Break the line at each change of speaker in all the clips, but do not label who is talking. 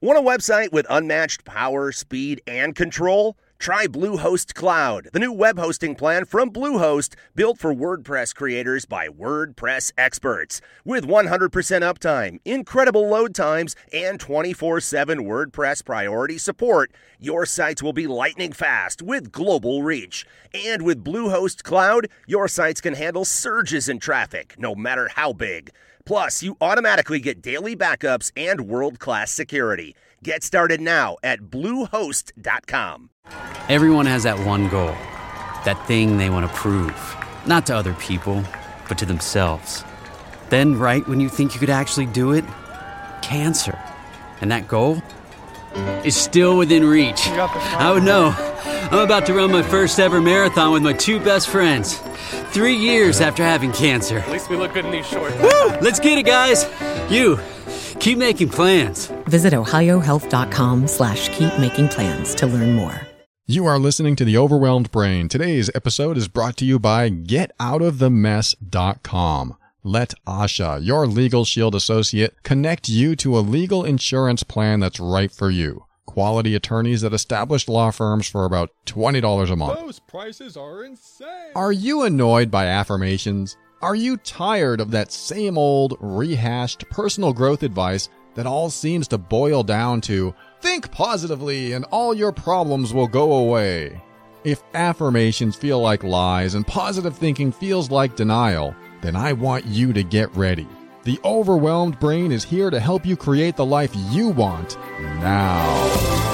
Want a website with unmatched power, speed, and control? Try Bluehost Cloud, the new web hosting plan from Bluehost, built for WordPress creators by WordPress experts. With 100% uptime, incredible load times, and 24/7 WordPress priority support, your sites will be lightning fast with global reach. And with Bluehost Cloud, your sites can handle surges in traffic, no matter how big. Plus, you automatically get daily backups and world-class security. Get started now at Bluehost.com.
Everyone has that one goal, that thing they want to prove, not to other people, but to themselves. Then, right when you think you could actually do it, cancer. And that goal is still within reach. I would know. I'm about to run my first ever marathon with my two best friends. 3 years after having cancer.
At least we look good in these shorts.
Woo! Let's get it, guys. You, keep making plans.
Visit ohiohealth.com/keepmakingplans to learn more.
You are listening to The Overwhelmed Brain. Today's episode is brought to you by GetOutOfTheMess.com. Let Asha, your Legal Shield associate, connect you to a legal insurance plan that's right for you. Quality attorneys at established law firms for about $20 a month.
Those prices are insane.
Are you annoyed by affirmations? Are you tired of that same old, rehashed personal growth advice that all seems to boil down to think positively and all your problems will go away? If affirmations feel like lies and positive thinking feels like denial, then I want you to get ready. The Overwhelmed Brain is here to help you create the life you want now.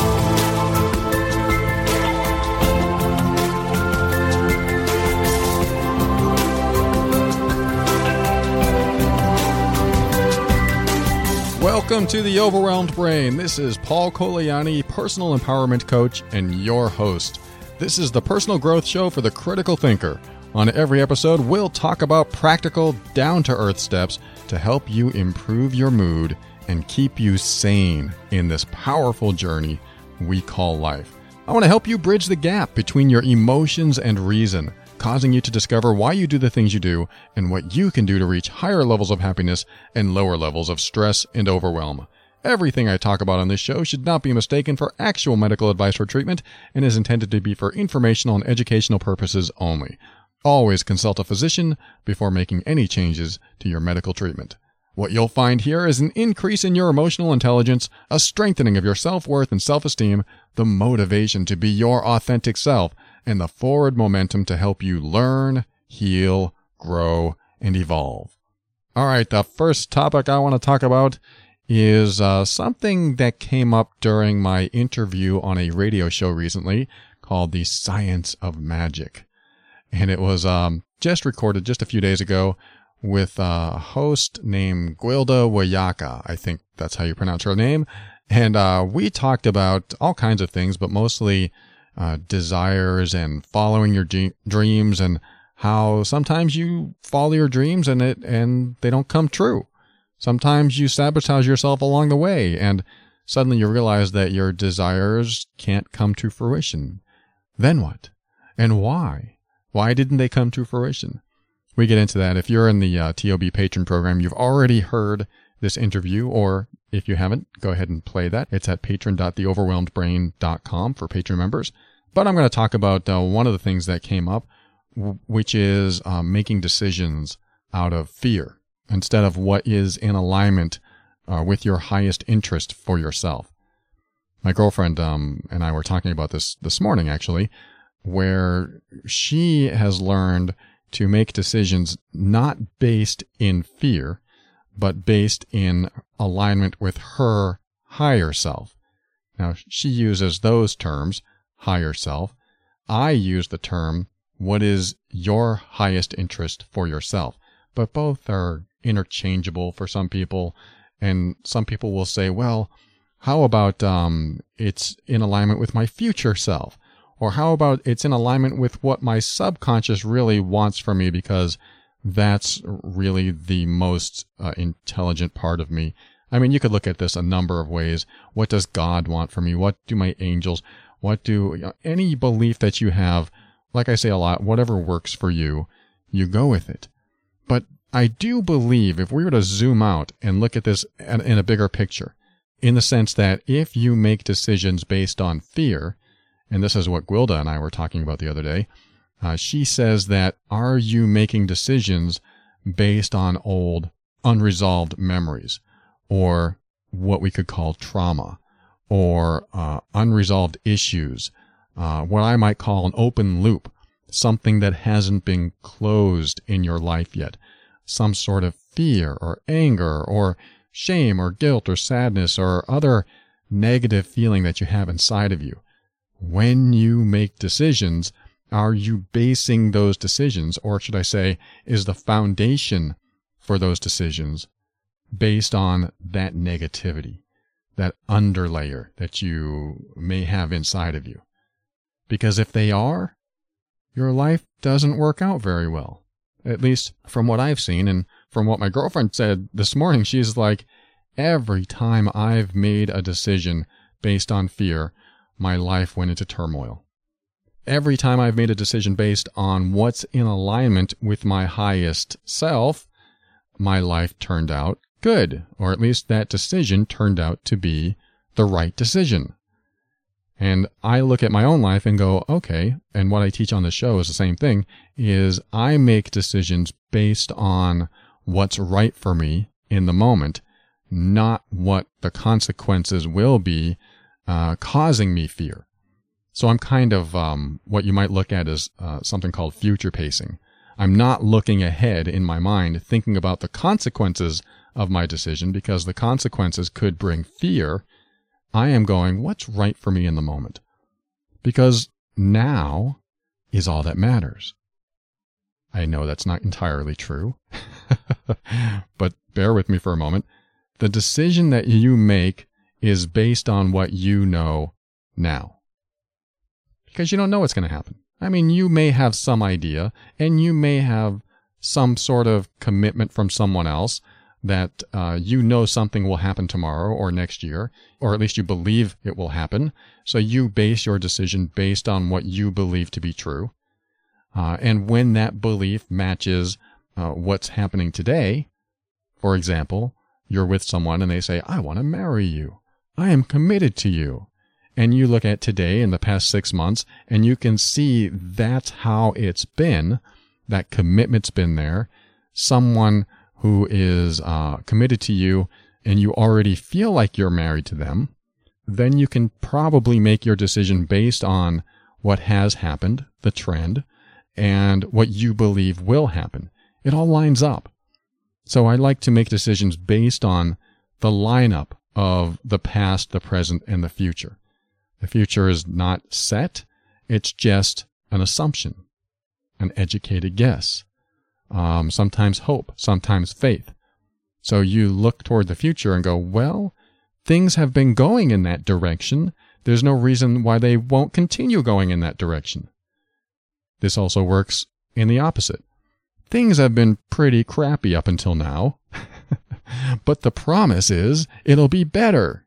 Welcome to the Overwhelmed Brain. This is Paul Coliani, personal empowerment coach and your host. This is the personal growth show for the critical thinker. On every episode, we'll talk about practical, down-to-earth steps to help you improve your mood and keep you sane in this powerful journey we call life. I want to help you bridge the gap between your emotions and reason, causing you to discover why you do the things you do and what you can do to reach higher levels of happiness and lower levels of stress and overwhelm. Everything I talk about on this show should not be mistaken for actual medical advice or treatment and is intended to be for informational and educational purposes only. Always consult a physician before making any changes to your medical treatment. What you'll find here is an increase in your emotional intelligence, a strengthening of your self-worth and self-esteem, the motivation to be your authentic self, and the forward momentum to help you learn, heal, grow, and evolve. All right, the first topic I want to talk about is something that came up during my interview on a radio show recently called The Science of Magic. And it was just recorded just a few days ago with a host named Gwilda Wiyaka. I think that's how you pronounce her name. And we talked about all kinds of things, but mostly desires and following your dreams and how sometimes you follow your dreams and they don't come true. Sometimes you sabotage yourself along the way and suddenly you realize that your desires can't come to fruition. Then what? And why? Why didn't they come to fruition? We get into that. If you're in the TOB Patron program, you've already heard this interview, or if you haven't, go ahead and play that. It's at patron.theoverwhelmedbrain.com for Patron members. But I'm going to talk about one of the things that came up, which is making decisions out of fear instead of what is in alignment with your highest interest for yourself. My girlfriend and I were talking about this morning, actually, where she has learned to make decisions not based in fear, but based in alignment with her higher self. Now, she uses those terms, higher self. I use the term, what is your highest interest for yourself? But both are interchangeable for some people, and some people will say, well, how about it's in alignment with my future self? Or how about it's in alignment with what my subconscious really wants from me, because that's really the most intelligent part of me. I mean, you could look at this a number of ways. What does God want from me? What do my angels, any belief that you have, like I say a lot, whatever works for you, you go with it. But I do believe if we were to zoom out and look at this in a bigger picture, in the sense that if you make decisions based on fear, and this is what Gwilda and I were talking about the other day, she says that, are you making decisions based on old unresolved memories, or what we could call trauma, or unresolved issues, what I might call an open loop, something that hasn't been closed in your life yet, some sort of fear or anger or shame or guilt or sadness or other negative feeling that you have inside of you. When you make decisions, are you basing those decisions, or should I say, is the foundation for those decisions based on that negativity, that underlayer that you may have inside of you? Because if they are, your life doesn't work out very well. At least from what I've seen, and from what my girlfriend said this morning, she's like, every time I've made a decision based on fear, my life went into turmoil. Every time I've made a decision based on what's in alignment with my highest self, my life turned out good, or at least that decision turned out to be the right decision. And I look at my own life and go, okay, and what I teach on the show is the same thing, is I make decisions based on what's right for me in the moment, not what the consequences will be causing me fear. So I'm kind of what you might look at as something called future pacing. I'm not looking ahead in my mind, thinking about the consequences of my decision, because the consequences could bring fear. I am going, what's right for me in the moment? Because now is all that matters. I know that's not entirely true, but bear with me for a moment. The decision that you make is based on what you know now. Because you don't know what's going to happen. I mean, you may have some idea, and you may have some sort of commitment from someone else that you know something will happen tomorrow or next year, or at least you believe it will happen. So you base your decision based on what you believe to be true. And when that belief matches what's happening today, for example, you're with someone and they say, I want to marry you. I am committed to you. And you look at today in the past 6 months, and you can see that's how it's been. That commitment's been there. Someone who is committed to you, and you already feel like you're married to them, then you can probably make your decision based on what has happened, the trend, and what you believe will happen. It all lines up. So I like to make decisions based on the lineup of the past, the present, and the future. The future is not set. It's just an assumption, an educated guess, sometimes hope, sometimes faith. So you look toward the future and go, well, things have been going in that direction. There's no reason why they won't continue going in that direction. This also works in the opposite. Things have been pretty crappy up until now, but the promise is it'll be better.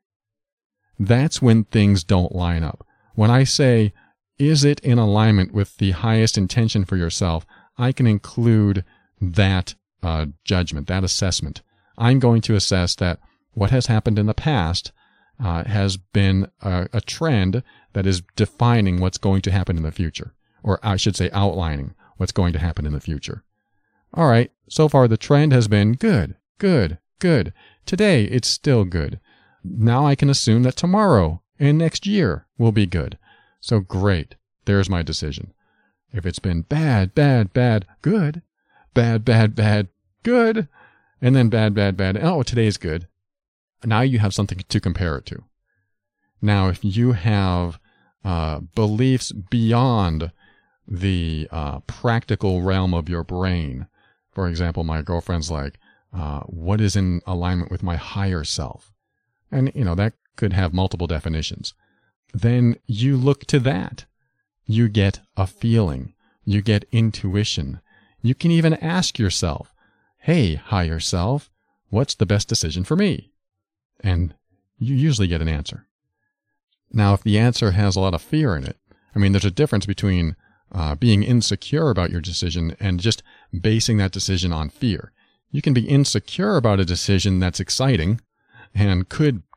That's when things don't line up. When I say, is it in alignment with the highest intention for yourself, I can include that judgment, that assessment. I'm going to assess that what has happened in the past has been a trend that is defining what's going to happen in the future, or I should say outlining what's going to happen in the future. All right, so far the trend has been good, good, good. Today it's still good. Now I can assume that tomorrow and next year will be good. So great, there's my decision. If it's been bad, bad, bad, good, bad, bad, bad, good, and then bad, bad, bad, oh, today's good. Now you have something to compare it to. Now, if you have beliefs beyond the practical realm of your brain, for example, my girlfriend's like, what is in alignment with my higher self? And, that could have multiple definitions. Then you look to that. You get a feeling. You get intuition. You can even ask yourself, hey, higher self, what's the best decision for me? And you usually get an answer. Now, if the answer has a lot of fear in it, there's a difference between being insecure about your decision and just basing that decision on fear. You can be insecure about a decision that's exciting and could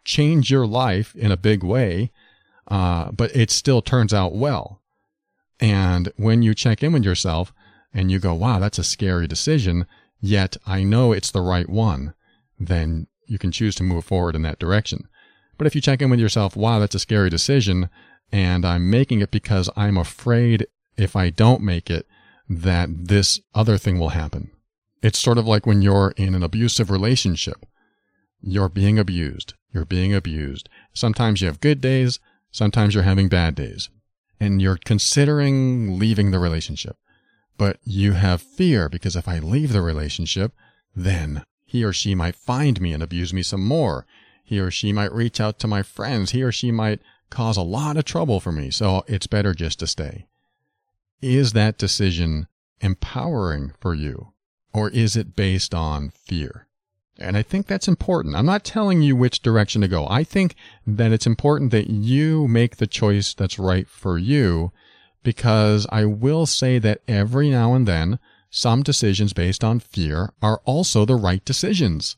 change your life in a big way, but it still turns out well. And when you check in with yourself and you go, wow, that's a scary decision, yet I know it's the right one, then you can choose to move forward in that direction. But if you check in with yourself, wow, that's a scary decision, and I'm making it because I'm afraid if I don't make it, that this other thing will happen. It's sort of like when you're in an abusive relationship. You're being abused. You're being abused. Sometimes you have good days. Sometimes you're having bad days. And you're considering leaving the relationship. But you have fear because if I leave the relationship, then he or she might find me and abuse me some more. He or she might reach out to my friends. He or she might cause a lot of trouble for me. So it's better just to stay. Is that decision empowering for you? Or is it based on fear? And I think that's important. I'm not telling you which direction to go. I think that it's important that you make the choice that's right for you, because I will say that every now and then, some decisions based on fear are also the right decisions.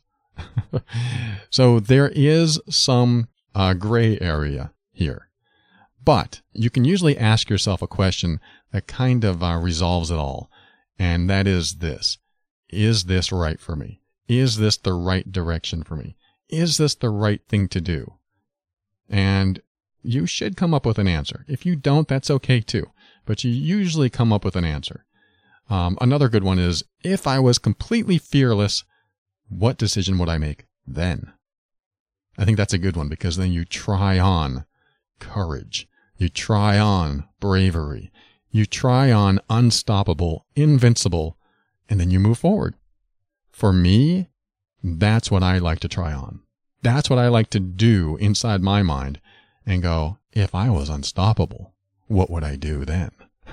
So there is some gray area here. But you can usually ask yourself a question that kind of resolves it all. And that is this. Is this right for me? Is this the right direction for me? Is this the right thing to do? And you should come up with an answer. If you don't, that's okay too. But you usually come up with an answer. Another good one is, if I was completely fearless, what decision would I make then? I think that's a good one, because then you try on courage. You try on bravery. You try on unstoppable, invincible, and then you move forward. For me, that's what I like to try on. That's what I like to do inside my mind and go, if I was unstoppable, what would I do then?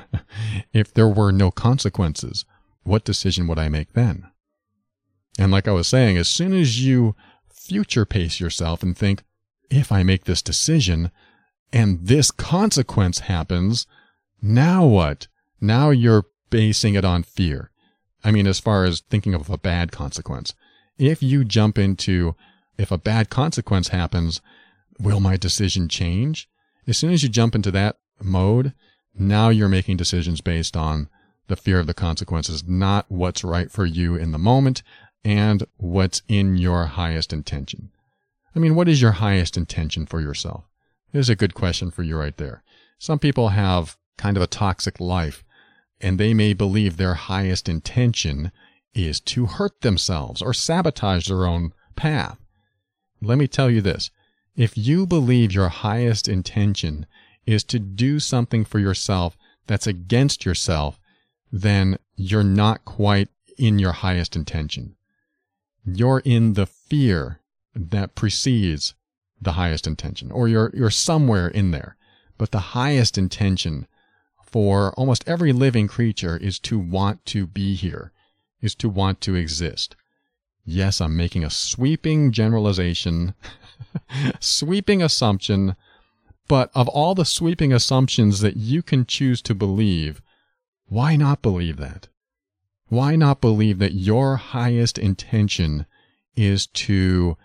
If there were no consequences, what decision would I make then? And like I was saying, as soon as you future pace yourself and think, if I make this decision and this consequence happens, now what? Now you're basing it on fear. I mean, as far as thinking of a bad consequence. If you jump into, if a bad consequence happens, will my decision change? As soon as you jump into that mode, now you're making decisions based on the fear of the consequences, not what's right for you in the moment and what's in your highest intention. I mean, what is your highest intention for yourself? There's a good question for you right there. Some people have kind of a toxic life, and they may believe their highest intention is to hurt themselves or sabotage their own path. Let me tell you this. If you believe your highest intention is to do something for yourself that's against yourself, then you're not quite in your highest intention. You're in the fear that precedes the highest intention, or you're somewhere in there. But the highest intention for almost every living creature is to want to be here, is to want to exist. Yes, I'm making a sweeping generalization, sweeping assumption, but of all the sweeping assumptions that you can choose to believe, why not believe that? Why not believe that your highest intention is to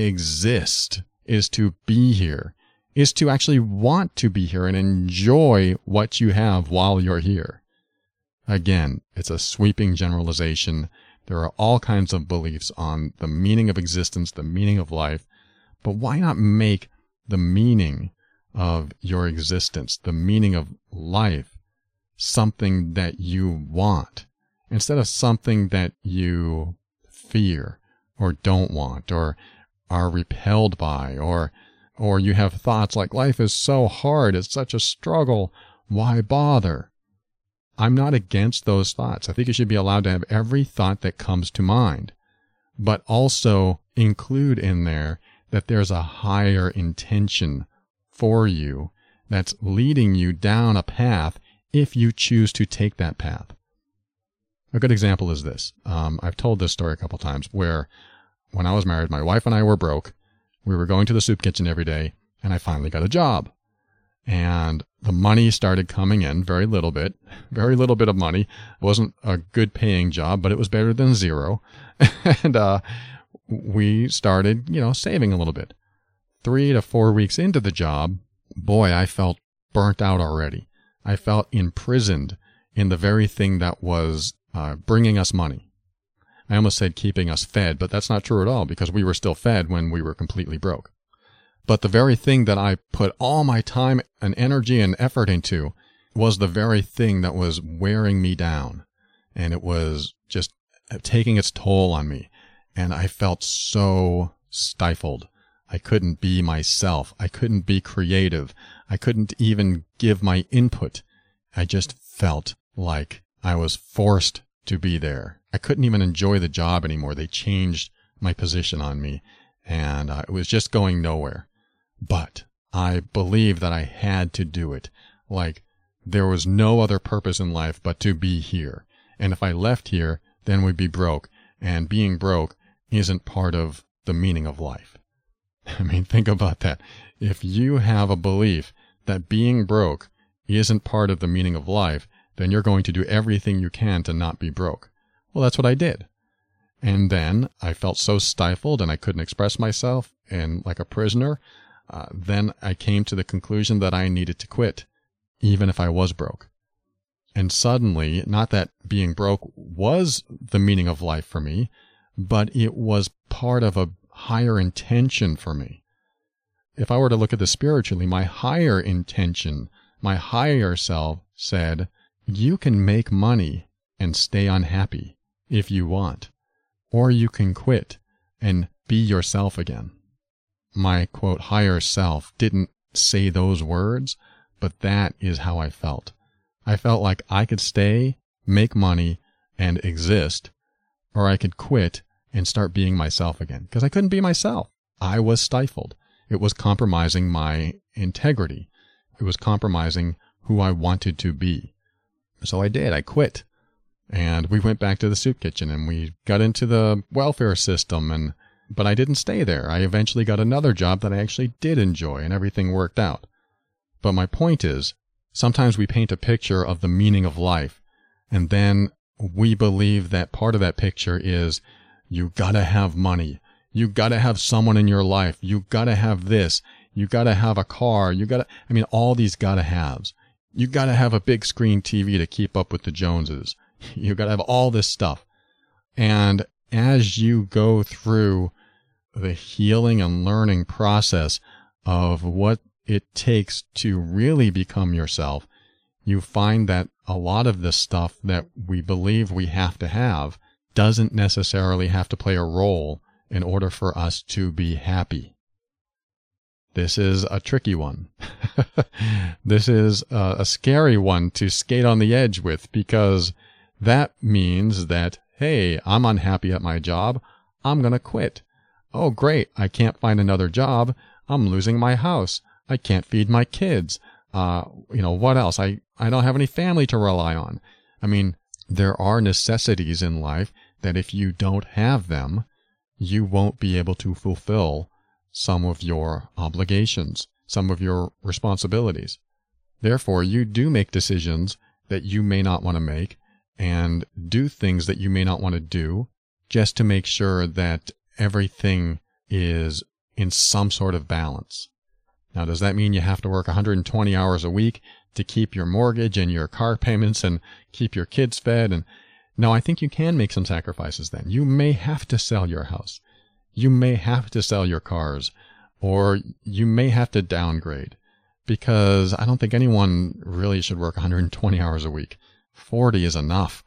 exist, is to be here, is to actually want to be here and enjoy what you have while you're here? Again, it's a sweeping generalization. There are all kinds of beliefs on the meaning of existence, the meaning of life, but why not make the meaning of your existence, the meaning of life, something that you want, instead of something that you fear or don't want or are repelled by, or you have thoughts like, life is so hard, it's such a struggle, why bother? I'm not against those thoughts. I think you should be allowed to have every thought that comes to mind, but also include in there that there's a higher intention for you that's leading you down a path if you choose to take that path. A good example is this. I've told this story a couple times where when I was married, my wife and I were broke. We were going to the soup kitchen every day, and I finally got a job. And the money started coming in, very little bit of money. It wasn't a good paying job, but it was better than zero. And we started, saving a little bit. 3 to 4 weeks into the job, boy, I felt burnt out already. I felt imprisoned in the very thing that was bringing us money. I almost said keeping us fed, but that's not true at all because we were still fed when we were completely broke. But the very thing that I put all my time and energy and effort into was the very thing that was wearing me down. And it was just taking its toll on me. And I felt so stifled. I couldn't be myself. I couldn't be creative. I couldn't even give my input. I just felt like I was forced to be there. I couldn't even enjoy the job anymore. They changed my position on me, and it was just going nowhere. But I believed that I had to do it. Like there was no other purpose in life but to be here. And if I left here, then we'd be broke. And being broke isn't part of the meaning of life. I mean, think about that. If you have a belief that being broke isn't part of the meaning of life, then you're going to do everything you can to not be broke. Well, that's what I did. And then I felt so stifled and I couldn't express myself and like a prisoner. Then I came to the conclusion that I needed to quit, even if I was broke. And suddenly, not that being broke was the meaning of life for me, but it was part of a higher intention for me. If I were to look at this spiritually, my higher intention, my higher self said, you can make money and stay unhappy if you want, or you can quit and be yourself again. My, quote, higher self didn't say those words, but that is how I felt. I felt like I could stay, make money, and exist, or I could quit and start being myself again, because I couldn't be myself. I was stifled. It was compromising my integrity. It was compromising who I wanted to be. So I did. I quit. And we went back to the soup kitchen and we got into the welfare system. But I didn't stay there. I eventually got another job that I actually did enjoy and everything worked out. But my point is, sometimes we paint a picture of the meaning of life and then we believe that part of that picture is you gotta have money. You gotta have someone in your life. You gotta have this. You gotta have a car. All these gotta haves. You gotta have a big screen TV to keep up with the Joneses. You gotta have all this stuff. And as you go through the healing and learning process of what it takes to really become yourself, you find that a lot of the stuff that we believe we have to have doesn't necessarily have to play a role in order for us to be happy. This is a tricky one. This is a scary one to skate on the edge with, because that means that, hey, I'm unhappy at my job. I'm going to quit. Oh, great. I can't find another job. I'm losing my house. I can't feed my kids. What else? I don't have any family to rely on. There are necessities in life that if you don't have them, you won't be able to fulfill some of your obligations, some of your responsibilities. Therefore, you do make decisions that you may not want to make and do things that you may not want to do just to make sure that everything is in some sort of balance. Now, does that mean you have to work 120 hours a week to keep your mortgage and your car payments and keep your kids fed? No, I think you can make some sacrifices then. You may have to sell your house. You may have to sell your cars, or you may have to downgrade, because I don't think anyone really should work 120 hours a week. 40 is enough.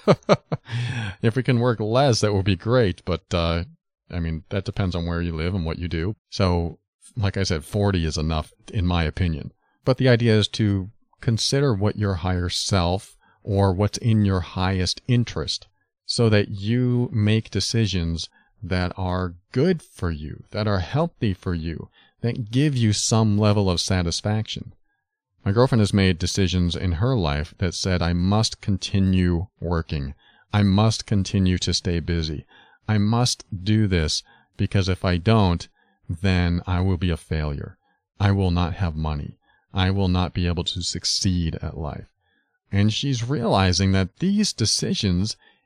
If we can work less, that would be great, but that depends on where you live and what you do. So, like I said, 40 is enough, in my opinion. But the idea is to consider what your higher self or what's in your highest interest so that you make decisions that are good for you, that are healthy for you, that give you some level of satisfaction. My girlfriend has made decisions in her life that said, I must continue working. I must continue to stay busy. I must do this because if I don't, then I will be a failure. I will not have money. I will not be able to succeed at life. And she's realizing that these decisions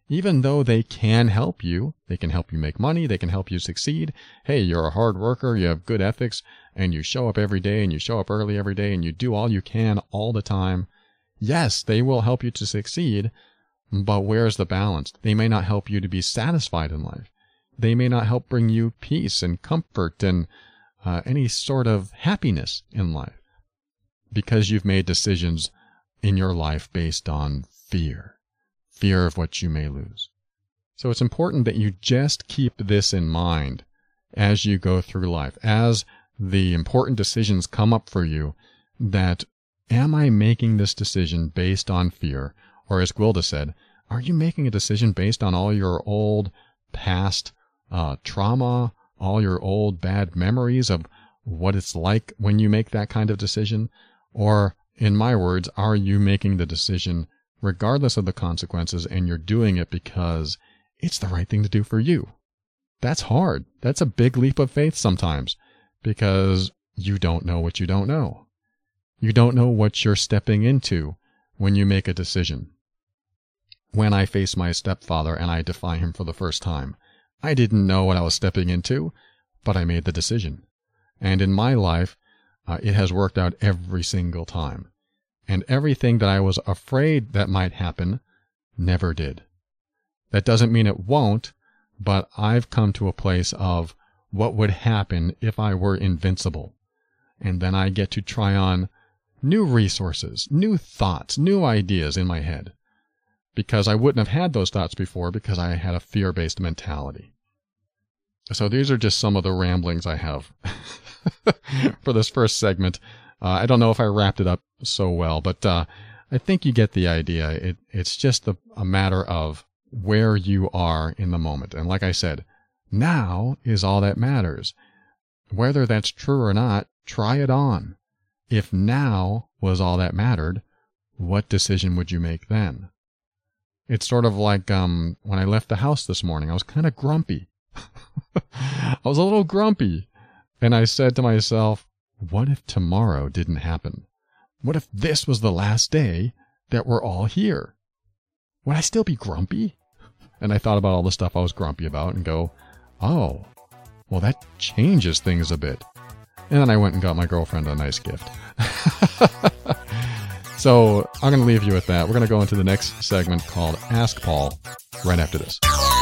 even though they can help you make money, they can help you succeed. Hey, you're a hard worker, you have good ethics, and you show up every day, and you show up early every day, and you do all you can all the time. Yes, they will help you to succeed, but where's the balance? They may not help you to be satisfied in life. They may not help bring you peace and comfort and any sort of happiness in life, because you've made decisions in your life based on fear of what you may lose. So it's important that you just keep this in mind as you go through life, as the important decisions come up for you, that am I making this decision based on fear? Or as Gwilda said, are you making a decision based on all your old past trauma, all your old bad memories of what it's like when you make that kind of decision? Or, in my words, are you making the decision regardless of the consequences, and you're doing it because it's the right thing to do for you? That's hard. That's a big leap of faith sometimes, because you don't know what you don't know. You don't know what you're stepping into when you make a decision. When I face my stepfather and I defy him for the first time, I didn't know what I was stepping into, but I made the decision. And in my life, it has worked out every single time. And everything that I was afraid that might happen never did. That doesn't mean it won't, but I've come to a place of what would happen if I were invincible. And then I get to try on new resources, new thoughts, new ideas in my head. Because I wouldn't have had those thoughts before, because I had a fear-based mentality. So these are just some of the ramblings I have for this first segment. I don't know if I wrapped it up so well, but I think you get the idea. It's just a matter of where you are in the moment. And like I said, now is all that matters. Whether that's true or not, try it on. If now was all that mattered, what decision would you make then? It's sort of like when I left the house this morning, I was kind of grumpy. I was a little grumpy. And I said to myself, what if tomorrow didn't happen? What if this was the last day that we're all here? Would I still be grumpy? And I thought about all the stuff I was grumpy about and go, oh, well, that changes things a bit. And then I went and got my girlfriend a nice gift. So I'm going to leave you with that. We're going to go into the next segment called Ask Paul right after this.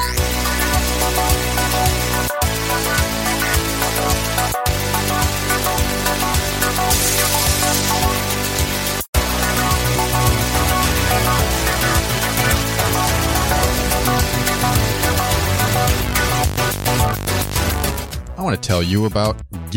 I want to tell you about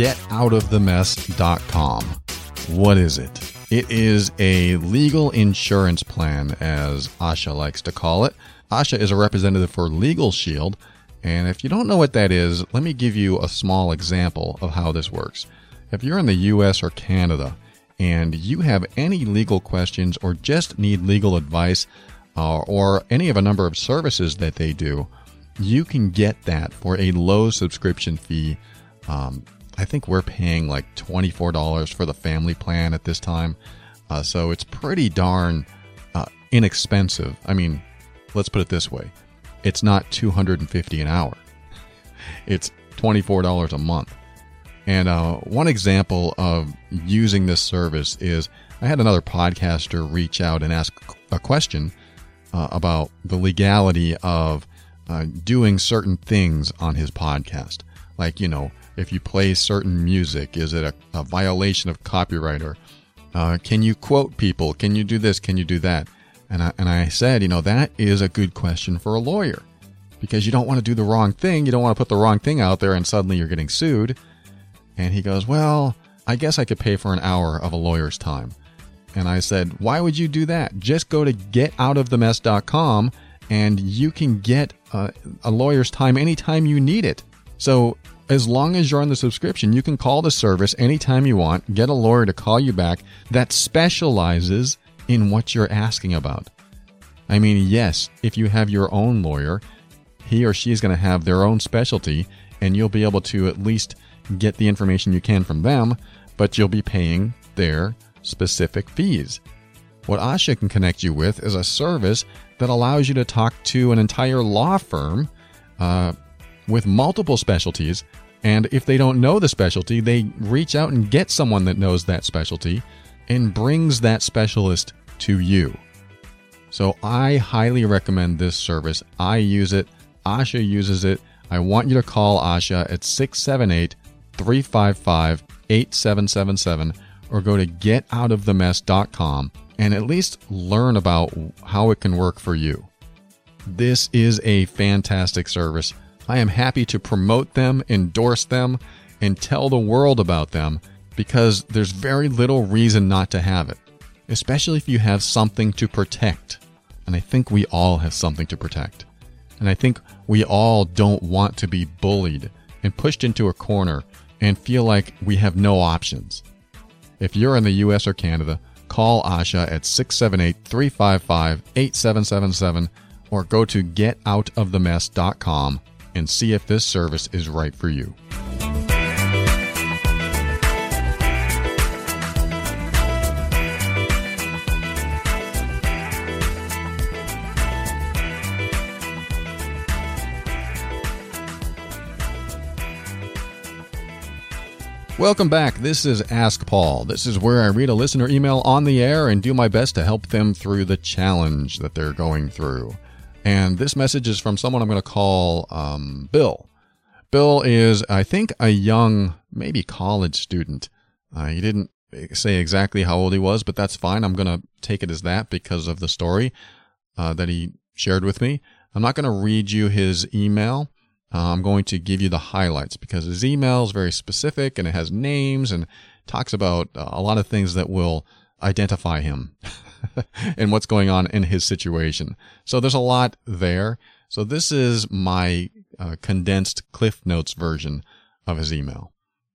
GetOutOfTheMess.com. What is it? It is a legal insurance plan, as Asha likes to call it. Asha is a representative for Legal Shield, and if you don't know what that is, let me give you a small example of how this works. If you're in the U.S. or Canada and you have any legal questions or just need legal advice or any of a number of services that they do, you can get that for a low subscription fee. I think we're paying like $24 for the family plan at this time. So it's pretty darn inexpensive. I mean, let's put it this way. It's not $250 an hour. It's $24 a month. And one example of using this service is I had another podcaster reach out and ask a question about the legality of doing certain things on his podcast. Like, you know, if you play certain music, is it a violation of copyright? Or can you quote people? Can you do this? Can you do that? And I said, you know, that is a good question for a lawyer, because you don't want to do the wrong thing. You don't want to put the wrong thing out there and suddenly you're getting sued. And he goes, well, I guess I could pay for an hour of a lawyer's time. And I said, why would you do that? Just go to GetOutOfTheMess.com and you can get a lawyer's time anytime you need it. So as long as you're on the subscription, you can call the service anytime you want, get a lawyer to call you back that specializes in what you're asking about. I mean, yes, if you have your own lawyer, he or she is going to have their own specialty, and you'll be able to at least get the information you can from them, but you'll be paying their specific fees. What Asha can connect you with is a service that allows you to talk to an entire law firm with multiple specialties. And if they don't know the specialty, they reach out and get someone that knows that specialty and brings that specialist to you. So I highly recommend this service. I use it. Asha uses it. I want you to call Asha at 678-355-8777 or go to getoutofthemess.com and at least learn about how it can work for you. This is a fantastic service. I am happy to promote them, endorse them, and tell the world about them because there's very little reason not to have it, especially if you have something to protect. And I think we all have something to protect. And I think we all don't want to be bullied and pushed into a corner and feel like we have no options. If you're in the US or Canada, call Asha at 678-355-8777 or go to getoutofthemess.com and see if this service is right for you. Welcome back. This is Ask Paul. This is where I read a listener email on the air and do my best to help them through the challenge that they're going through. And this message is from someone I'm going to call Bill. Bill is, I think, a young, maybe college student. He didn't say exactly how old he was, but that's fine. I'm going to take it as that because of the story that he shared with me. I'm not going to read you his email. I'm going to give you the highlights because his email is very specific and it has names and talks about a lot of things that will identify him and what's going on in his situation. So there's a lot there. So this is my condensed Cliff Notes version of his email.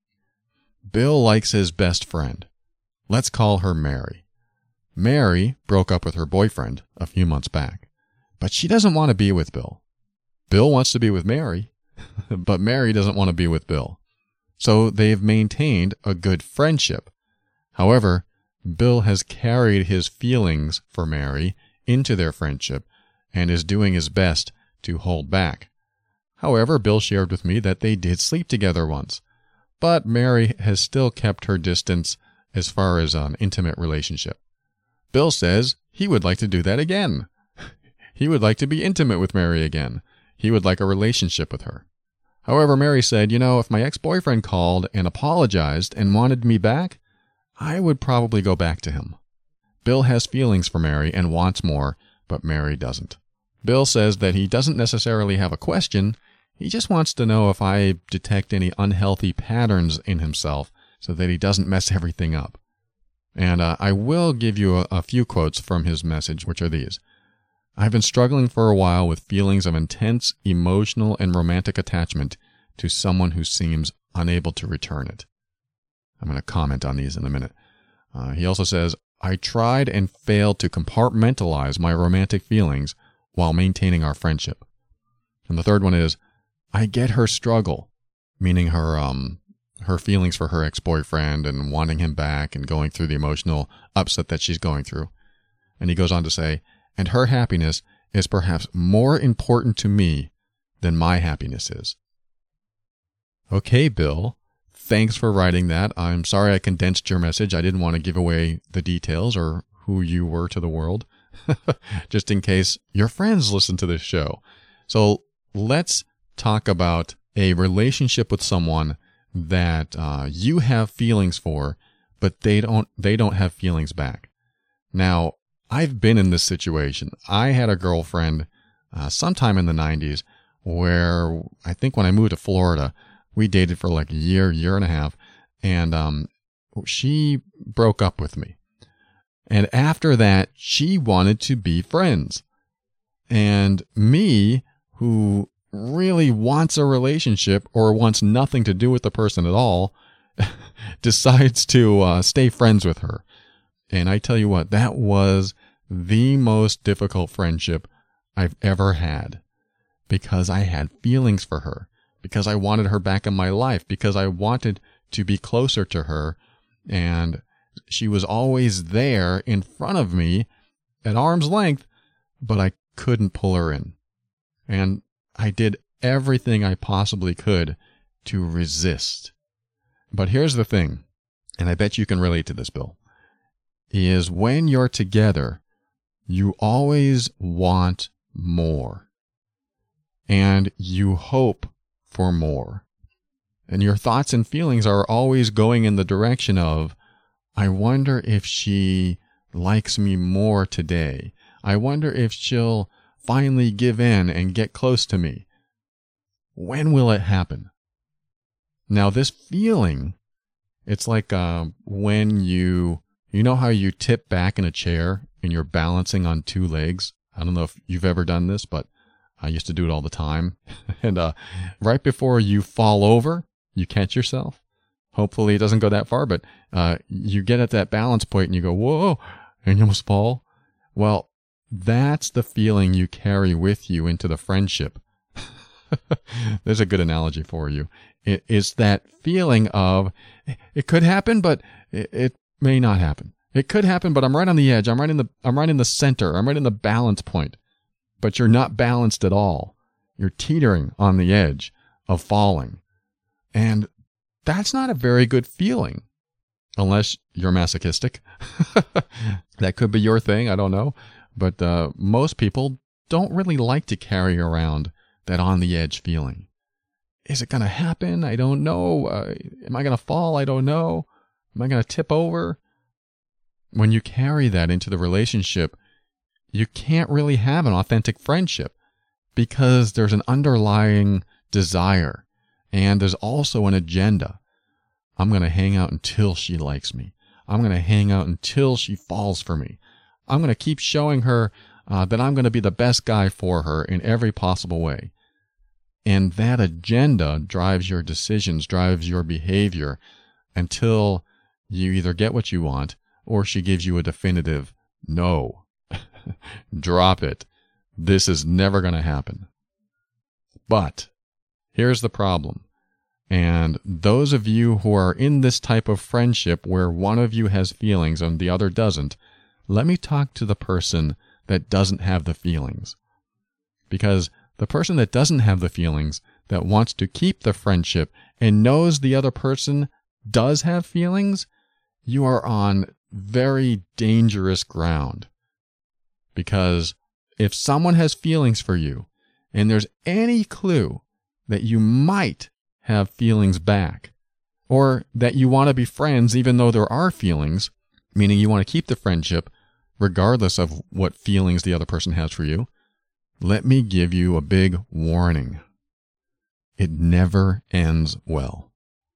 Bill likes his best friend. Let's call her Mary. Mary broke up with her boyfriend a few months back, but she doesn't want to be with Bill. Bill wants to be with Mary, but Mary doesn't want to be with Bill. So they've maintained a good friendship. However, Bill has carried his feelings for Mary into their friendship and is doing his best to hold back. However, Bill shared with me that they did sleep together once, but Mary has still kept her distance as far as an intimate relationship. Bill says he would like to do that again. He would like to be intimate with Mary again. He would like a relationship with her. However, Mary said, if my ex-boyfriend called and apologized and wanted me back, I would probably go back to him. Bill has feelings for Mary and wants more, but Mary doesn't. Bill says that he doesn't necessarily have a question. He just wants to know if I detect any unhealthy patterns in himself so that he doesn't mess everything up. And I will give you a few quotes from his message, which are these. I've been struggling for a while with feelings of intense emotional and romantic attachment to someone who seems unable to return it. I'm going to comment on these in a minute. He also says, I tried and failed to compartmentalize my romantic feelings while maintaining our friendship. And the third one is, I get her struggle, meaning her feelings for her ex-boyfriend and wanting him back and going through the emotional upset that she's going through. And he goes on to say, and her happiness is perhaps more important to me than my happiness is. Okay, Bill, thanks for writing that. I'm sorry I condensed your message. I didn't want to give away the details or who you were to the world, just in case your friends listen to this show. So let's talk about a relationship with someone that you have feelings for, but they don't have feelings back. Now, I've been in this situation. I had a girlfriend sometime in the 90s where I think when I moved to Florida, we dated for like a year and a half, and she broke up with me. And after that, she wanted to be friends. And me, who really wants a relationship or wants nothing to do with the person at all, decides to stay friends with her. And I tell you what, that was the most difficult friendship I've ever had because I had feelings for her, because I wanted her back in my life, because I wanted to be closer to her. And She was always there in front of me at arm's length, but I couldn't pull her in. And I did everything I possibly could to resist. But here's the thing, and I bet you can relate to this, Bill, is when you're together, you always want more. And you hope for more. And your thoughts and feelings are always going in the direction of, I wonder if she likes me more today. I wonder if she'll finally give in and get close to me. When will it happen? Now, this feeling, it's like when you know how you tip back in a chair and you're balancing on two legs? I don't know if you've ever done this, but I used to do it all the time. And right before you fall over, you catch yourself. Hopefully it doesn't go that far, but you get at that balance point and you go, whoa, and you almost fall. Well, that's the feeling you carry with you into the friendship. There's a good analogy for you. It's that feeling of, it could happen, but it may not happen. It could happen, but I'm right on the edge. I'm right in the center. I'm right in the balance point. But you're not balanced at all. You're teetering on the edge of falling. And that's not a very good feeling. Unless you're masochistic. That could be your thing, I don't know. But most people don't really like to carry around that on the edge feeling. Is it going to happen? I don't know. Am I going to fall? I don't know. Am I going to tip over? When you carry that into the relationship, you can't really have an authentic friendship because there's an underlying desire and there's also an agenda. I'm going to hang out until she likes me. I'm going to hang out until she falls for me. I'm going to keep showing her that I'm going to be the best guy for her in every possible way. And that agenda drives your decisions, drives your behavior until you either get what you want or she gives you a definitive no. Drop it. This is never going to happen. But here's the problem. And those of you who are in this type of friendship where one of you has feelings and the other doesn't, let me talk to the person that doesn't have the feelings. Because the person that doesn't have the feelings, that wants to keep the friendship and knows the other person does have feelings, you are on very dangerous ground. Because if someone has feelings for you, and there's any clue that you might have feelings back, or that you want to be friends even though there are feelings, meaning you want to keep the friendship regardless of what feelings the other person has for you, let me give you a big warning. It never ends well.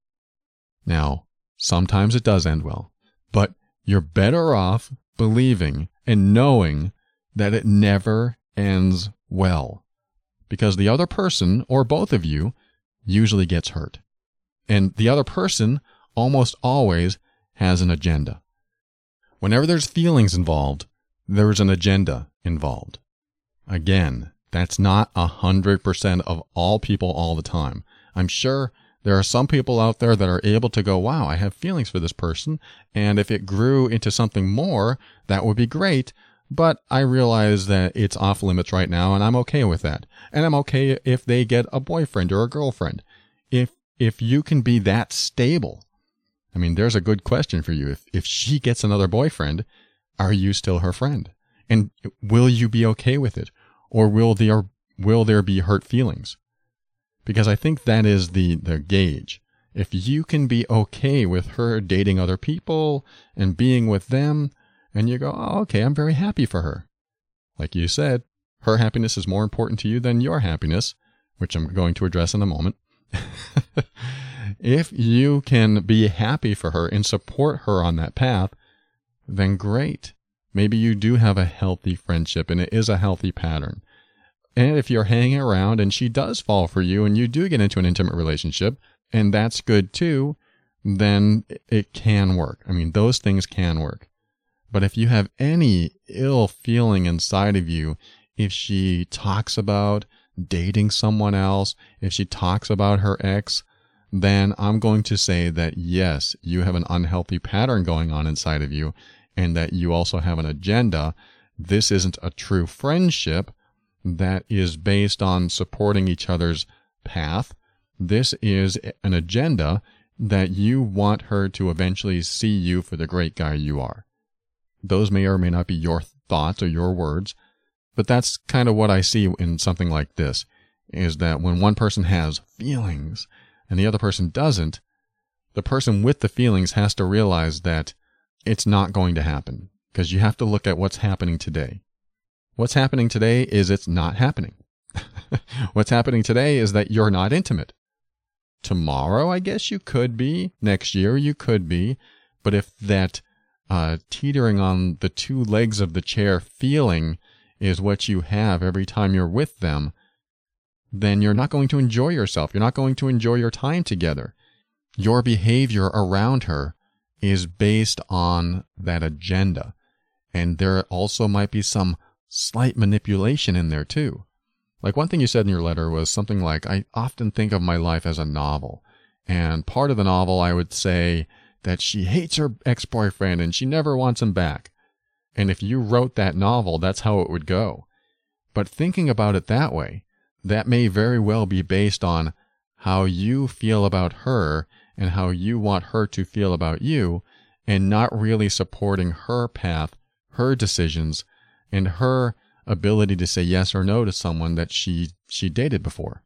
Now, sometimes it does end well, but you're better off believing and knowing that it never ends well, because the other person, or both of you, usually gets hurt. And the other person almost always has an agenda. Whenever there's feelings involved, there's an agenda involved. Again, that's not 100% of all people all the time. I'm sure there are some people out there that are able to go, wow, I have feelings for this person, and if it grew into something more, that would be great. But I realize that it's off limits right now, and I'm okay with that. And I'm okay if they get a boyfriend or a girlfriend. If you can be that stable, I mean, there's a good question for you. If she gets another boyfriend, are you still her friend? And will you be okay with it? Or will there be hurt feelings? Because I think that is the gauge. If you can be okay with her dating other people and being with them, and you go, oh, okay, I'm very happy for her. Like you said, her happiness is more important to you than your happiness, which I'm going to address in a moment. If you can be happy for her and support her on that path, then great. Maybe you do have a healthy friendship and it is a healthy pattern. And if you're hanging around and she does fall for you and you do get into an intimate relationship, and that's good too, then it can work. I mean, those things can work. But if you have any ill feeling inside of you, if she talks about dating someone else, if she talks about her ex, then I'm going to say that yes, you have an unhealthy pattern going on inside of you, and that you also have an agenda. This isn't a true friendship that is based on supporting each other's path. This is an agenda that you want her to eventually see you for the great guy you are. Those may or may not be your thoughts or your words, but that's kind of what I see in something like this, is that when one person has feelings and the other person doesn't, the person with the feelings has to realize that it's not going to happen, because you have to look at what's happening today. What's happening today is it's not happening. What's happening today is that you're not intimate. Tomorrow, I guess you could be. Next year, you could be. But if that teetering on the two legs of the chair feeling is what you have every time you're with them, then you're not going to enjoy yourself. You're not going to enjoy your time together. Your behavior around her is based on that agenda. And there also might be some slight manipulation in there too. Like one thing you said in your letter was something like, I often think of my life as a novel. And part of the novel, I would say that she hates her ex-boyfriend and she never wants him back. And if you wrote that novel, that's how it would go. But thinking about it that way, that may very well be based on how you feel about her and how you want her to feel about you, and not really supporting her path, her decisions, and her ability to say yes or no to someone that she dated before.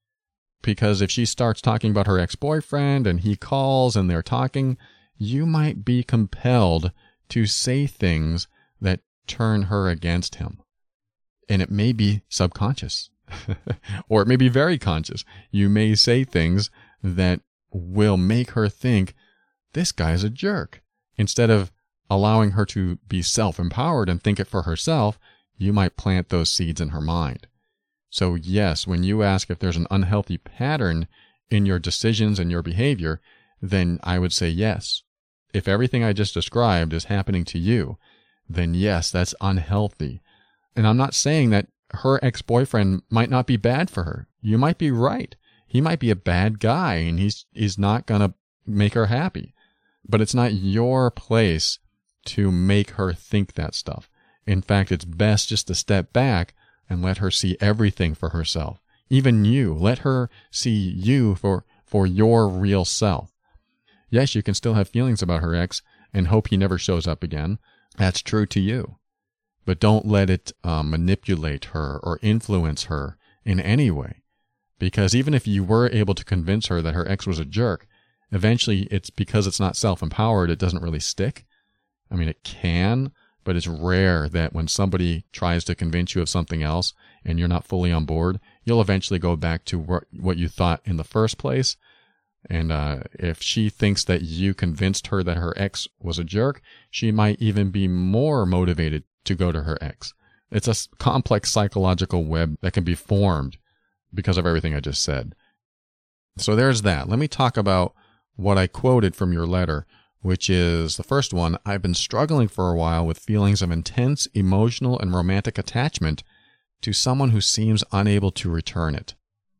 Because if she starts talking about her ex-boyfriend and he calls and they're talking, you might be compelled to say things that turn her against him. And it may be subconscious, or it may be very conscious. You may say things that will make her think, this guy's a jerk. Instead of allowing her to be self-empowered and think it for herself, you might plant those seeds in her mind. So yes, when you ask if there's an unhealthy pattern in your decisions and your behavior, then I would say yes. If everything I just described is happening to you, then yes, that's unhealthy. And I'm not saying that her ex-boyfriend might not be bad for her. You might be right. He might be a bad guy and he's not going to make her happy. But it's not your place to make her think that stuff. In fact, it's best just to step back and let her see everything for herself. Even you. Let her see you for your real self. Yes, you can still have feelings about her ex and hope he never shows up again. That's true to you. But don't let it manipulate her or influence her in any way. Because even if you were able to convince her that her ex was a jerk, eventually it's because it's not self-empowered, it doesn't really stick. I mean, it can, but it's rare that when somebody tries to convince you of something else and you're not fully on board, you'll eventually go back to what you thought in the first place. And if she thinks that you convinced her that her ex was a jerk, she might even be more motivated to go to her ex. It's a complex psychological web that can be formed because of everything I just said. So there's that. Let me talk about what I quoted from your letter, which is the first one. I've been struggling for a while with feelings of intense emotional and romantic attachment to someone who seems unable to return it.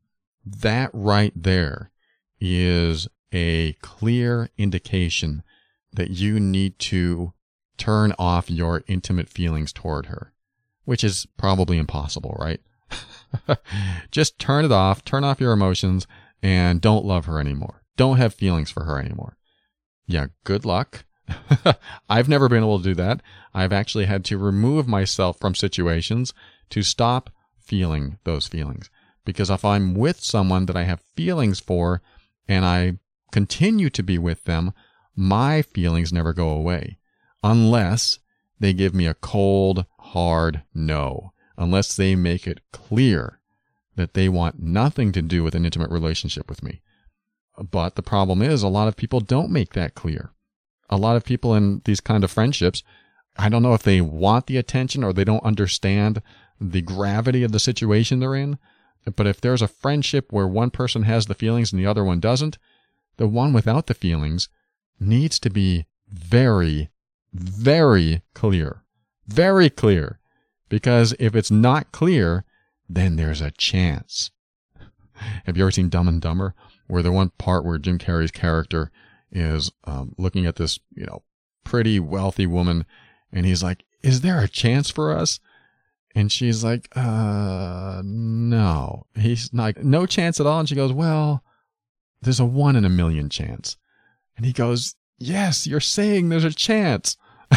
That right there is a clear indication that you need to turn off your intimate feelings toward her, which is probably impossible, right? Just turn it off, turn off your emotions, and don't love her anymore. Don't have feelings for her anymore. Yeah, good luck. I've never been able to do that. I've actually had to remove myself from situations to stop feeling those feelings. Because if I'm with someone that I have feelings for and I continue to be with them, my feelings never go away. Unless they give me a cold, hard no. Unless they make it clear that they want nothing to do with an intimate relationship with me. But the problem is, a lot of people don't make that clear. A lot of people in these kind of friendships, I don't know if they want the attention or they don't understand the gravity of the situation they're in. But if there's a friendship where one person has the feelings and the other one doesn't, the one without the feelings needs to be very, very clear. Very clear. Because if it's not clear, then there's a chance. Have you ever seen Dumb and Dumber? where the one part where Jim Carrey's character is looking at this, pretty wealthy woman, and he's like, "Is there a chance for us?" And she's like, no. He's like, "No chance at all." And she goes, "Well, there's a 1 in a million chance." And he goes, "Yes, you're saying there's a chance."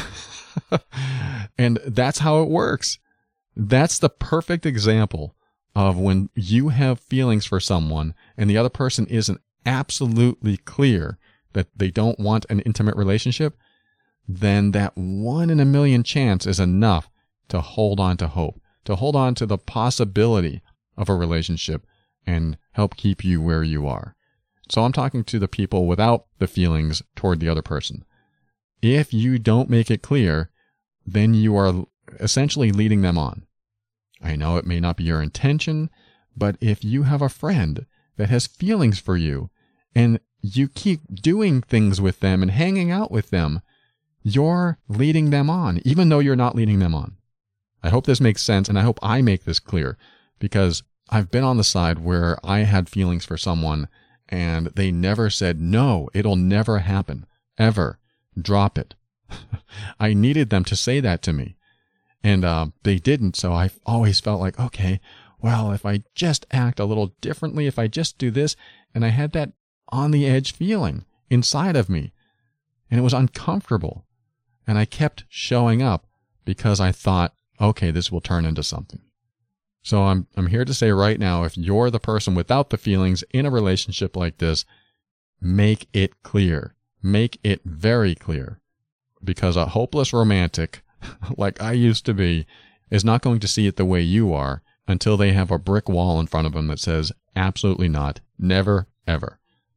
And that's how it works. That's the perfect example of when you have feelings for someone and the other person isn't absolutely clear that they don't want an intimate relationship, then that 1 in a million chance is enough to hold on to hope, to hold on to the possibility of a relationship and help keep you where you are. So I'm talking to the people without the feelings toward the other person. If you don't make it clear, then you are essentially leading them on. I know it may not be your intention, but if you have a friend that has feelings for you and you keep doing things with them and hanging out with them, you're leading them on, even though you're not leading them on. I hope this makes sense, and I hope I make this clear, because I've been on the side where I had feelings for someone and they never said, "No, it'll never happen, ever. Drop it." I needed them to say that to me. And they didn't, so I always felt like, okay, well, if I just act a little differently, if I just do this, and I had that on-the-edge feeling inside of me, and it was uncomfortable. And I kept showing up because I thought, okay, this will turn into something. So I'm here to say right now, if you're the person without the feelings in a relationship like this, make it clear. Make it very clear. Because a hopeless romantic, like I used to be, is not going to see it the way you are until they have a brick wall in front of them that says, absolutely not, never, ever.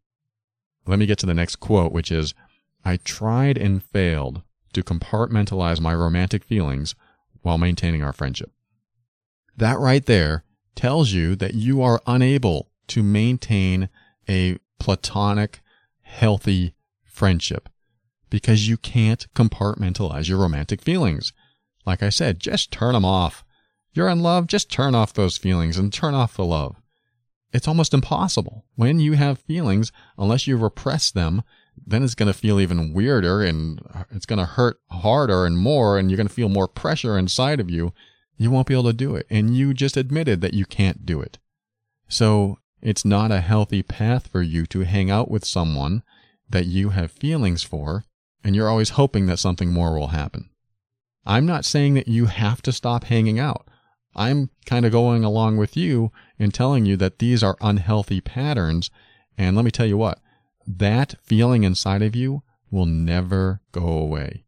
Let me get to the next quote, which is, "I tried and failed to compartmentalize my romantic feelings while maintaining our friendship." That right there tells you that you are unable to maintain a platonic, healthy friendship because you can't compartmentalize your romantic feelings. Like I said, just turn them off. You're in love, just turn off those feelings and turn off the love. It's almost impossible. When you have feelings, unless you repress them, then it's going to feel even weirder and it's going to hurt harder and more, and you're going to feel more pressure inside of you. You won't be able to do it. And you just admitted that you can't do it. So it's not a healthy path for you to hang out with someone that you have feelings for, and you're always hoping that something more will happen. I'm not saying that you have to stop hanging out. I'm kind of going along with you and telling you that these are unhealthy patterns. And let me tell you what, that feeling inside of you will never go away.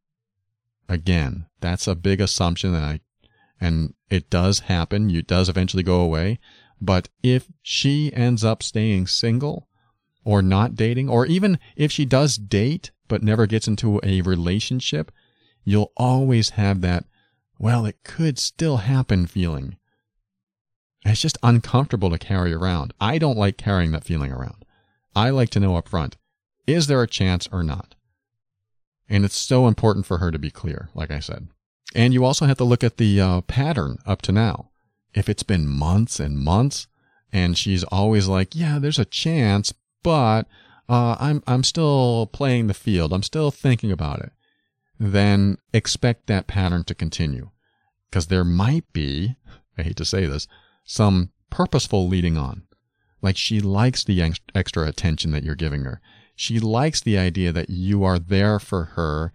Again, that's a big assumption, and it does happen. It does eventually go away. But if she ends up staying single or not dating, or even if she does date but never gets into a relationship, you'll always have that, well, it could still happen feeling. It's just uncomfortable to carry around. I don't like carrying that feeling around. I like to know up front, is there a chance or not? And it's so important for her to be clear, like I said. And you also have to look at the pattern up to now. If it's been months and months, and she's always like, yeah, there's a chance, but I'm still playing the field. I'm still thinking about it. Then expect that pattern to continue. Because there might be, I hate to say this, some purposeful leading on. Like she likes the extra attention that you're giving her. She likes the idea that you are there for her,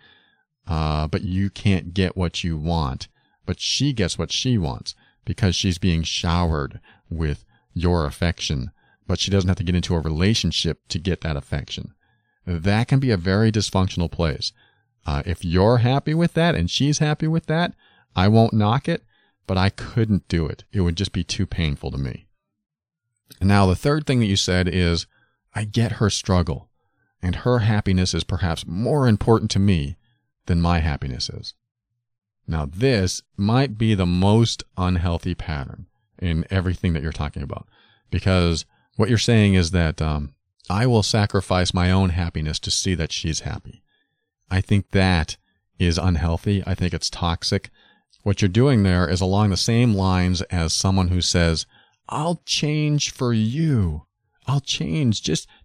but you can't get what you want. But she gets what she wants because she's being showered with your affection. But she doesn't have to get into a relationship to get that affection. That can be a very dysfunctional place. If you're happy with that and she's happy with that, I won't knock it, but I couldn't do it. It would just be too painful to me. And now the third thing that you said is, I get her struggle, and her happiness is perhaps more important to me than my happiness is. Now this might be the most unhealthy pattern in everything that you're talking about, because what you're saying is that I will sacrifice my own happiness to see that she's happy. I think that is unhealthy. I think it's toxic. What you're doing there is along the same lines as someone who says, I'll change for you. I'll change just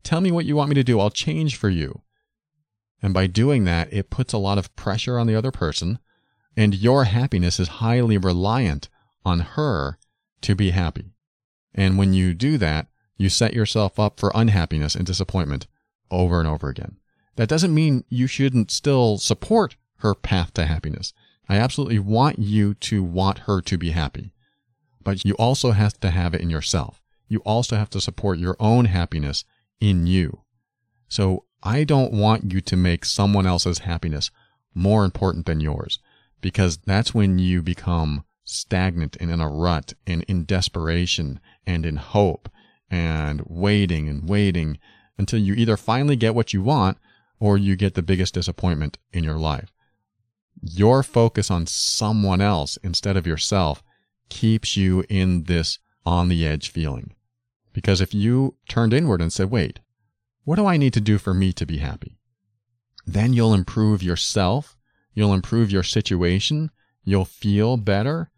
Tell me what you want me to do. I'll change for you. And by doing that, it puts a lot of pressure on the other person, and your happiness is highly reliant on her to be happy. And when you do that, you set yourself up for unhappiness and disappointment over and over again. That doesn't mean you shouldn't still support her path to happiness. I absolutely want you to want her to be happy. But you also have to have it in yourself. You also have to support your own happiness in you. So I don't want you to make someone else's happiness more important than yours, because that's when you become stagnant and in a rut and in desperation and in hope and waiting until you either finally get what you want or you get the biggest disappointment in your life. Your focus on someone else instead of yourself keeps you in this on the edge feeling. Because if you turned inward and said, wait, what do I need to do for me to be happy? Then you'll improve yourself, you'll improve your situation, you'll feel better,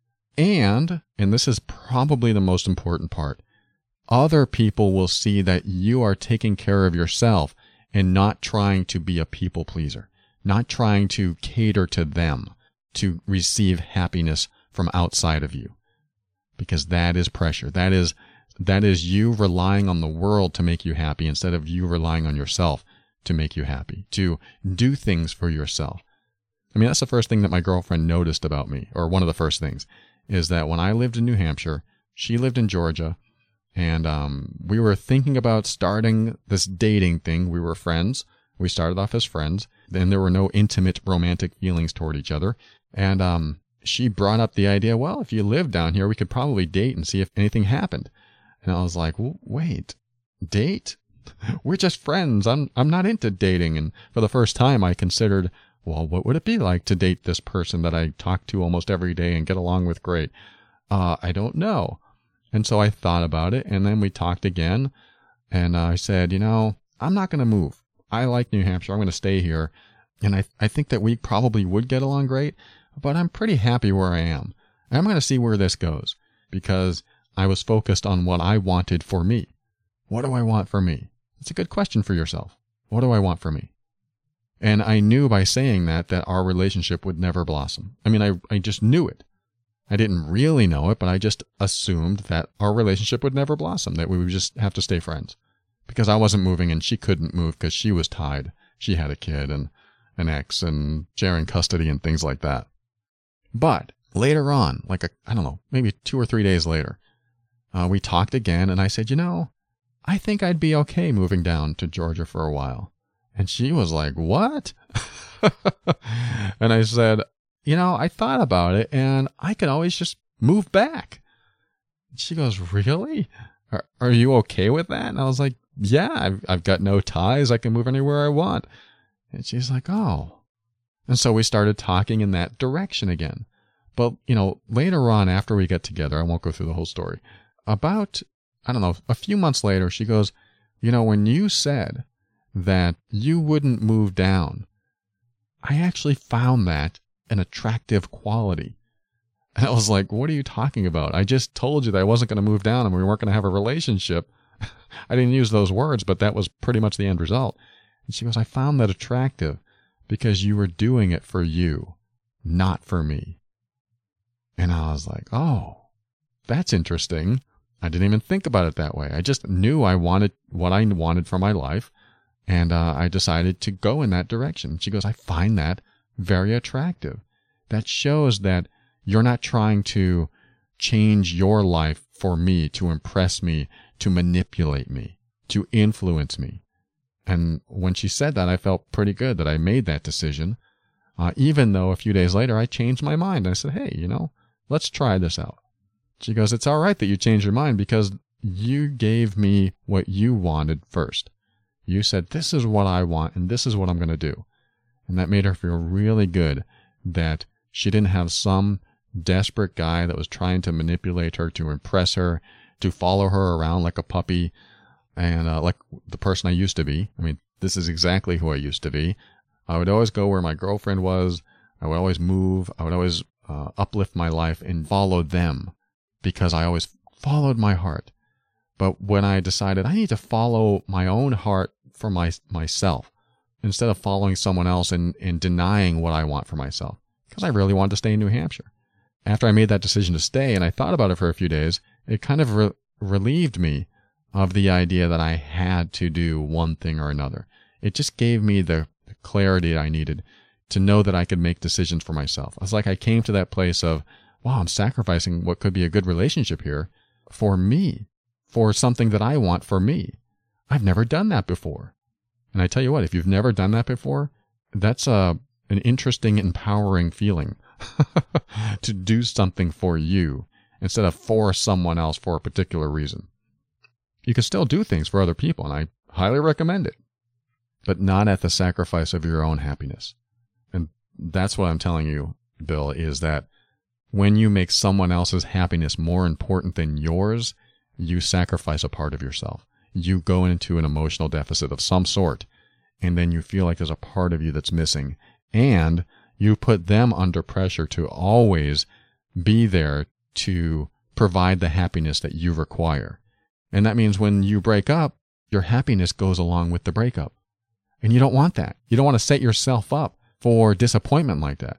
and this is probably the most important part, other people will see that you are taking care of yourself and not trying to be a people pleaser, not trying to cater to them to receive happiness from outside of you. Because that is pressure. That is you relying on the world to make you happy instead of you relying on yourself to make you happy, to do things for yourself. I mean, that's the first thing that my girlfriend noticed about me, or one of the first things, is that when I lived in New Hampshire, she lived in Georgia, and we were thinking about starting this dating thing. We were friends. We started off as friends. Then there were no intimate romantic feelings toward each other. And she brought up the idea, well, if you live down here, we could probably date and see if anything happened. And I was like, well, wait, date? We're just friends. I'm not into dating. And for the first time, I considered, well, what would it be like to date this person that I talk to almost every day and get along with great? I don't know. And so I thought about it, and then we talked again, and I said, I'm not going to move. I like New Hampshire. I'm going to stay here. And I think that we probably would get along great, but I'm pretty happy where I am. And I'm going to see where this goes, because I was focused on what I wanted for me. What do I want for me? It's a good question for yourself. What do I want for me? And I knew by saying that our relationship would never blossom. I mean, I just knew it. I didn't really know it, but I just assumed that our relationship would never blossom, that we would just have to stay friends. Because I wasn't moving and she couldn't move because she was tied. She had a kid and an ex and sharing custody and things like that. But later on, maybe 2 or 3 days later, we talked again, and I said, I think I'd be okay moving down to Georgia for a while. And she was like, what? And I said, I thought about it, and I could always just move back. And she goes, really? Are you okay with that? And I was like, yeah, I've got no ties. I can move anywhere I want. And she's like, oh. And so we started talking in that direction again. But, later on after we get together, I won't go through the whole story, about, a few months later, she goes, when you said that you wouldn't move down, I actually found that an attractive quality. And I was like, what are you talking about? I just told you that I wasn't going to move down and we weren't going to have a relationship. I didn't use those words, but that was pretty much the end result. And she goes, I found that attractive because you were doing it for you, not for me. And I was like, oh, that's interesting. I didn't even think about it that way. I just knew I wanted what I wanted for my life, and I decided to go in that direction. She goes, I find that very attractive. That shows that you're not trying to change your life for me, to impress me, to manipulate me, to influence me. And when she said that, I felt pretty good that I made that decision, even though a few days later I changed my mind. I said, hey, let's try this out. She goes, it's all right that you changed your mind because you gave me what you wanted first. You said, this is what I want and this is what I'm going to do. And that made her feel really good that she didn't have some desperate guy that was trying to manipulate her, to impress her, to follow her around like a puppy and like the person I used to be. I mean, this is exactly who I used to be. I would always go where my girlfriend was. I would always move. I would always uplift my life and follow them because I always followed my heart. But when I decided I need to follow my own heart for myself, instead of following someone else and denying what I want for myself, because I really wanted to stay in New Hampshire. After I made that decision to stay and I thought about it for a few days, it kind of relieved me of the idea that I had to do one thing or another. It just gave me the clarity I needed to know that I could make decisions for myself. It's like I came to that place of, wow, I'm sacrificing what could be a good relationship here for me, for something that I want for me. I've never done that before. And I tell you what, if you've never done that before, that's an interesting, empowering feeling to do something for you instead of for someone else for a particular reason. You can still do things for other people, and I highly recommend it, but not at the sacrifice of your own happiness. And that's what I'm telling you, Bill, is that when you make someone else's happiness more important than yours, you sacrifice a part of yourself. You go into an emotional deficit of some sort, and then you feel like there's a part of you that's missing. And you put them under pressure to always be there to provide the happiness that you require. And that means when you break up, your happiness goes along with the breakup. And you don't want that. You don't want to set yourself up for disappointment like that.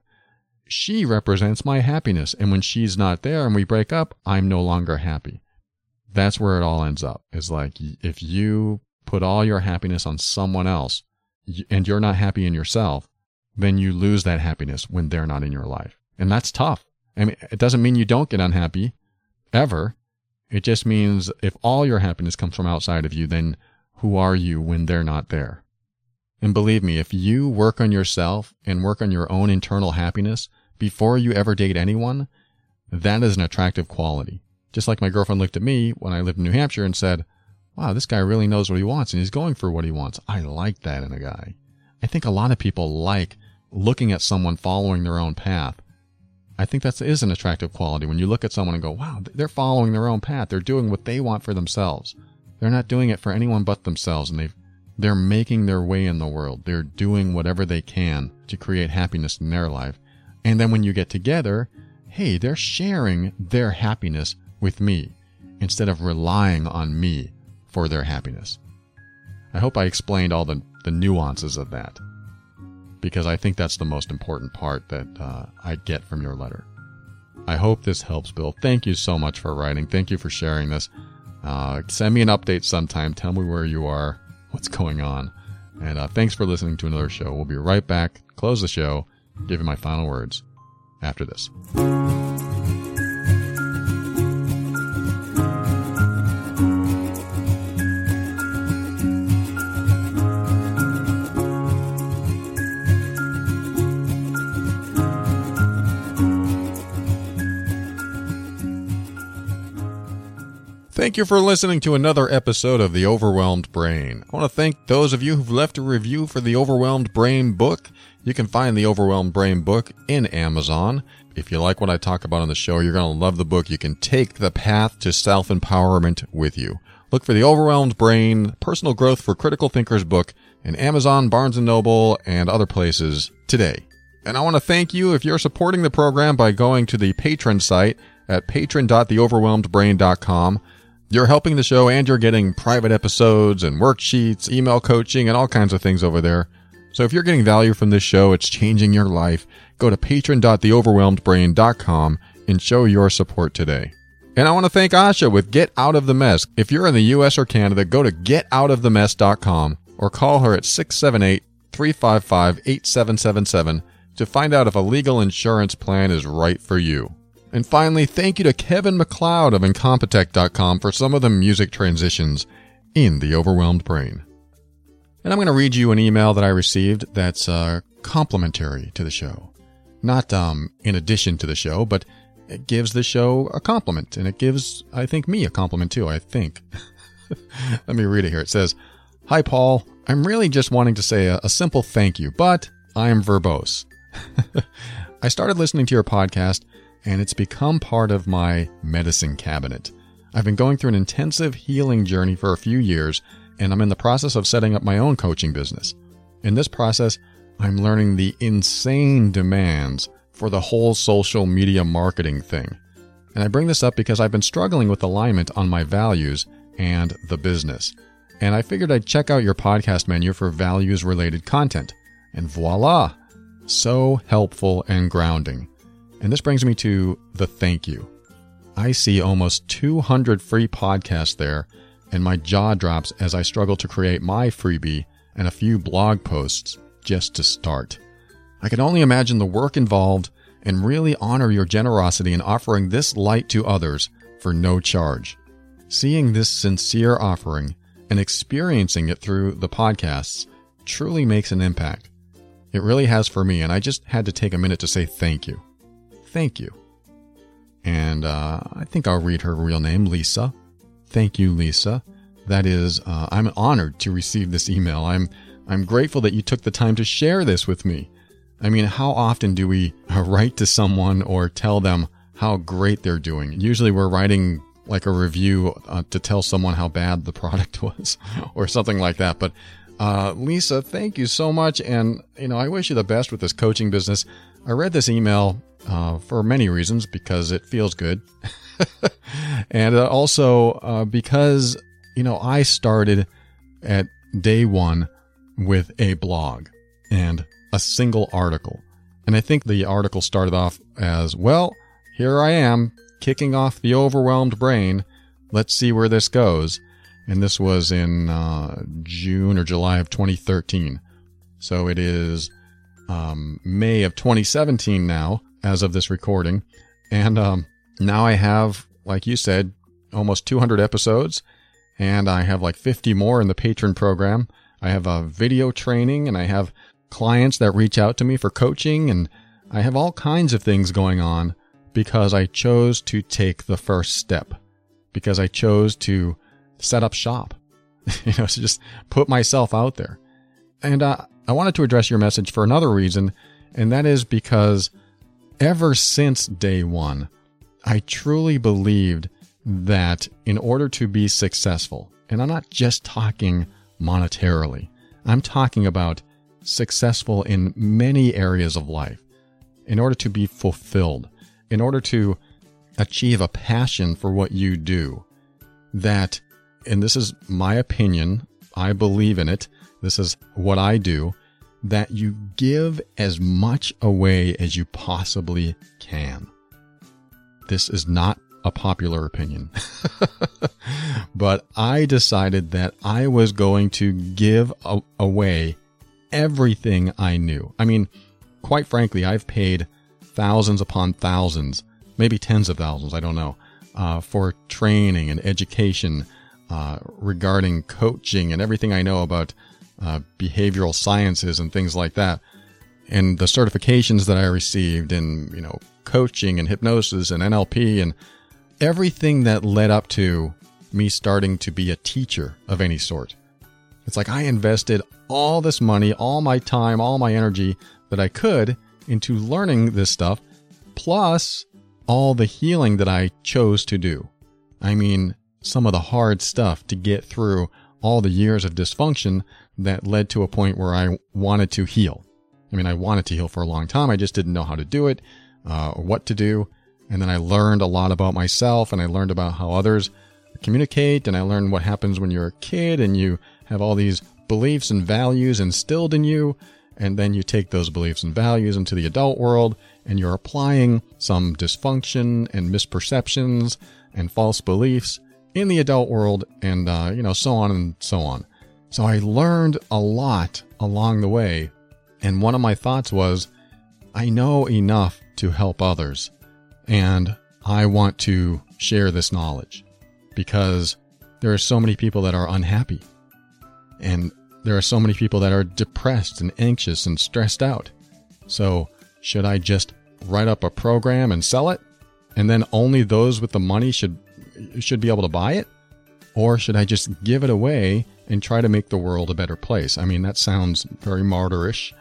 She represents my happiness, and when she's not there and we break up, I'm no longer happy. That's where it all ends up. It's like if you put all your happiness on someone else and you're not happy in yourself, then you lose that happiness when they're not in your life. And that's tough. I mean, it doesn't mean you don't get unhappy ever. It just means if all your happiness comes from outside of you, then who are you when they're not there? And believe me, if you work on yourself and work on your own internal happiness before you ever date anyone, that is an attractive quality. Just like my girlfriend looked at me when I lived in New Hampshire and said, wow, this guy really knows what he wants and he's going for what he wants. I like that in a guy. I think a lot of people like looking at someone following their own path. I think that is an attractive quality when you look at someone and go, wow, they're following their own path. They're doing what they want for themselves. They're not doing it for anyone but themselves, and they're making their way in the world. They're doing whatever they can to create happiness in their life. And then when you get together, hey, they're sharing their happiness with me instead of relying on me for their happiness. I hope I explained all the nuances of that, because I think that's the most important part that I get from your letter. I hope this helps, Bill. Thank you so much for writing. Thank you for sharing this. Send me an update sometime. Tell me where you are, what's going on. And thanks for listening to another show. We'll be right back, close the show, give you my final words after this. Thank you for listening to another episode of The Overwhelmed Brain. I want to thank those of you who've left a review for the Overwhelmed Brain book. You can find the Overwhelmed Brain book in Amazon. If you like what I talk about on the show, you're going to love the book. You can take the path to self-empowerment with you. Look for the Overwhelmed Brain Personal Growth for Critical Thinkers book in Amazon, Barnes & Noble, and other places today. And I want to thank you if you're supporting the program by going to the Patreon site at patron.theoverwhelmedbrain.com. You're helping the show, and you're getting private episodes and worksheets, email coaching, and all kinds of things over there. So if you're getting value from this show, it's changing your life, go to patron.theoverwhelmedbrain.com and show your support today. And I want to thank Asha with Get Out of the Mess. If you're in the U.S. or Canada, go to getoutofthemess.com or call her at 678-355-8777 to find out if a legal insurance plan is right for you. And finally, thank you to Kevin MacLeod of Incompetech.com for some of the music transitions in The Overwhelmed Brain. And I'm going to read you an email that I received that's complimentary to the show. Not in addition to the show, but it gives the show a compliment. And it gives, I think, me a compliment too, I think. Let me read it here. It says, "Hi, Paul. I'm really just wanting to say a simple thank you, but I'm verbose. I started listening to your podcast, and it's become part of my medicine cabinet. I've been going through an intensive healing journey for a few years, and I'm in the process of setting up my own coaching business. In this process, I'm learning the insane demands for the whole social media marketing thing. And I bring this up because I've been struggling with alignment on my values and the business. And I figured I'd check out your podcast menu for values-related content. And voila! So helpful and grounding. And this brings me to the thank you. I see almost 200 free podcasts there, and my jaw drops as I struggle to create my freebie and a few blog posts just to start. I can only imagine the work involved and really honor your generosity in offering this light to others for no charge. Seeing this sincere offering and experiencing it through the podcasts truly makes an impact. It really has for me, and I just had to take a minute to say thank you. Thank you. And I think I'll read her real name, Lisa. Thank you, Lisa. That is, I'm honored to receive this email. I'm grateful that you took the time to share this with me. I mean, how often do we write to someone or tell them how great they're doing? Usually we're writing like a review to tell someone how bad the product was or something like that. But Lisa, thank you so much. And, I wish you the best with this coaching business. I read this email for many reasons, because it feels good. And also because, I started at day one with a blog and a single article. And I think the article started off as, well, here I am, kicking off the overwhelmed brain. Let's see where this goes. And this was in June or July of 2013. So it is May of 2017 now, as of this recording. And now I have, like you said, almost 200 episodes. And I have like 50 more in the Patreon program. I have a video training, and I have clients that reach out to me for coaching, and I have all kinds of things going on because I chose to take the first step, because I chose to set up shop, to just put myself out there. And I wanted to address your message for another reason, and that is because ever since day one, I truly believed that in order to be successful, and I'm not just talking monetarily, I'm talking about successful in many areas of life, in order to be fulfilled, in order to achieve a passion for what you do, that, and this is my opinion, I believe in it, this is what I do, that you give as much away as you possibly can. This is not a popular opinion, but I decided that I was going to give away everything I knew. I mean, quite frankly, I've paid thousands upon thousands, maybe tens of thousands, I don't know, for training and education regarding coaching and everything I know about behavioral sciences and things like that. And the certifications that I received in, coaching and hypnosis and NLP and everything that led up to me starting to be a teacher of any sort. It's like I invested all this money, all my time, all my energy that I could into learning this stuff, plus all the healing that I chose to do. I mean, some of the hard stuff to get through all the years of dysfunction that led to a point where I wanted to heal. I mean, I wanted to heal for a long time. I just didn't know how to do it, or what to do. And then I learned a lot about myself, and I learned about how others communicate, and I learned what happens when you're a kid and you have all these beliefs and values instilled in you, and then you take those beliefs and values into the adult world, and you're applying some dysfunction and misperceptions and false beliefs in the adult world, and so on and so on. So I learned a lot along the way, and one of my thoughts was, I know enough to help others, and I want to share this knowledge, because there are so many people that are unhappy, and there are so many people that are depressed and anxious and stressed out. So should I just write up a program and sell it, and then only those with the money should be able to buy it? Or should I just give it away and try to make the world a better place? I mean, that sounds very martyrish,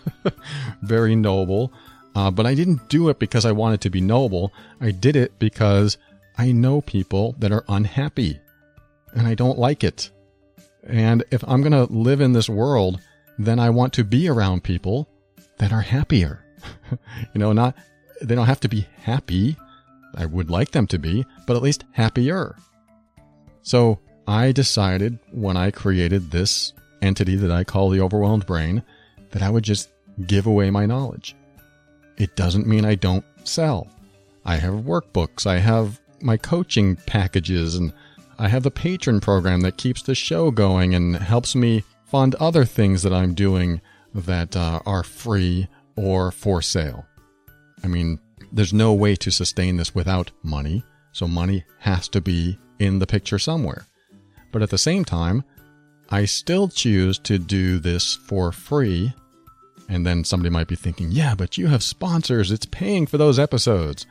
very noble. But I didn't do it because I wanted to be noble. I did it because I know people that are unhappy, and I don't like it. And if I'm going to live in this world, then I want to be around people that are happier. They don't have to be happy. I would like them to be, but at least happier. So I decided when I created this entity that I call the Overwhelmed Brain that I would just give away my knowledge. It doesn't mean I don't sell. I have workbooks, I have my coaching packages, and I have the patron program that keeps the show going and helps me fund other things that I'm doing that are free or for sale. I mean, there's no way to sustain this without money, so money has to be in the picture somewhere. But at the same time, I still choose to do this for free. And then somebody might be thinking, yeah, but you have sponsors. It's paying for those episodes.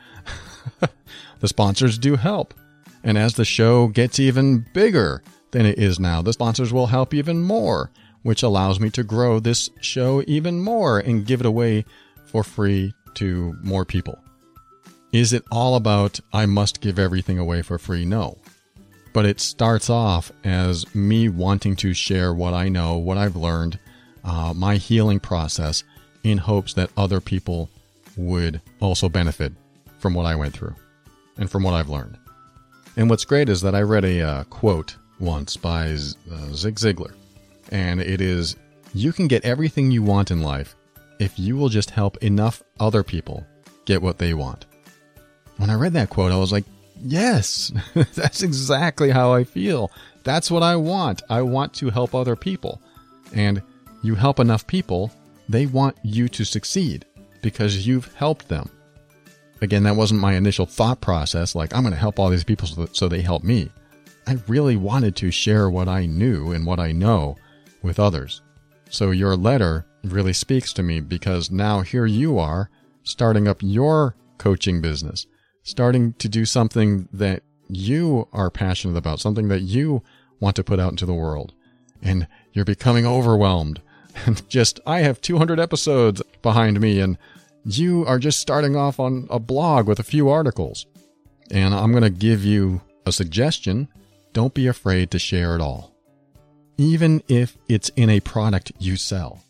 The sponsors do help. And as the show gets even bigger than it is now, the sponsors will help even more, which allows me to grow this show even more and give it away for free to more people. Is it all about I must give everything away for free? No. But it starts off as me wanting to share what I know, what I've learned, my healing process, in hopes that other people would also benefit from what I went through and from what I've learned. And what's great is that I read a quote once by Zig Ziglar, and it is, you can get everything you want in life if you will just help enough other people get what they want. When I read that quote, I was like, yes, that's exactly how I feel. That's what I want. I want to help other people. And you help enough people, they want you to succeed because you've helped them. Again, that wasn't my initial thought process, like I'm going to help all these people so they help me. I really wanted to share what I knew and what I know with others. So your letter really speaks to me because now here you are starting up your coaching business, starting to do something that you are passionate about, something that you want to put out into the world. And you're becoming overwhelmed. And I have 200 episodes behind me, and you are just starting off on a blog with a few articles. And I'm going to give you a suggestion. Don't be afraid to share it all. Even if it's in a product you sell.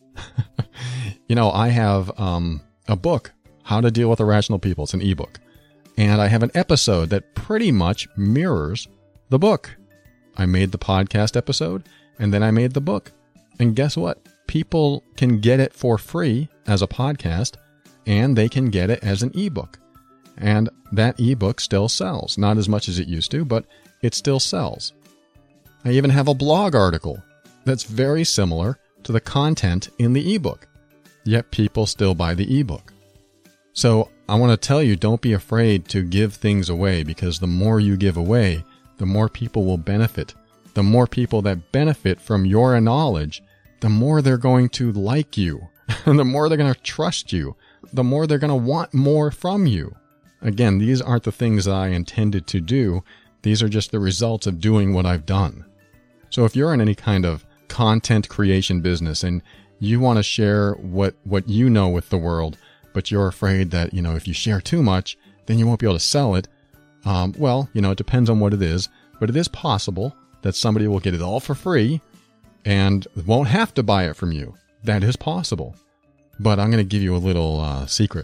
I have a book, How to Deal with Irrational People. It's an ebook. And I have an episode that pretty much mirrors the book. I made the podcast episode, and then I made the book. And guess what? People can get it for free as a podcast, and they can get it as an ebook. And that ebook still sells. Not as much as it used to, but it still sells. I even have a blog article that's very similar to the content in the ebook, yet people still buy the ebook. So I want to tell you, don't be afraid to give things away, because the more you give away, the more people will benefit. The more people that benefit from your knowledge, the more they're going to like you, and the more they're going to trust you, the more they're going to want more from you. Again, these aren't the things that I intended to do. These are just the results of doing what I've done. So if you're in any kind of content creation business and you want to share what you know with the world, but you're afraid that, if you share too much, then you won't be able to sell it. It depends on what it is, but it is possible that somebody will get it all for free and won't have to buy it from you. That is possible. But I'm going to give you a little secret.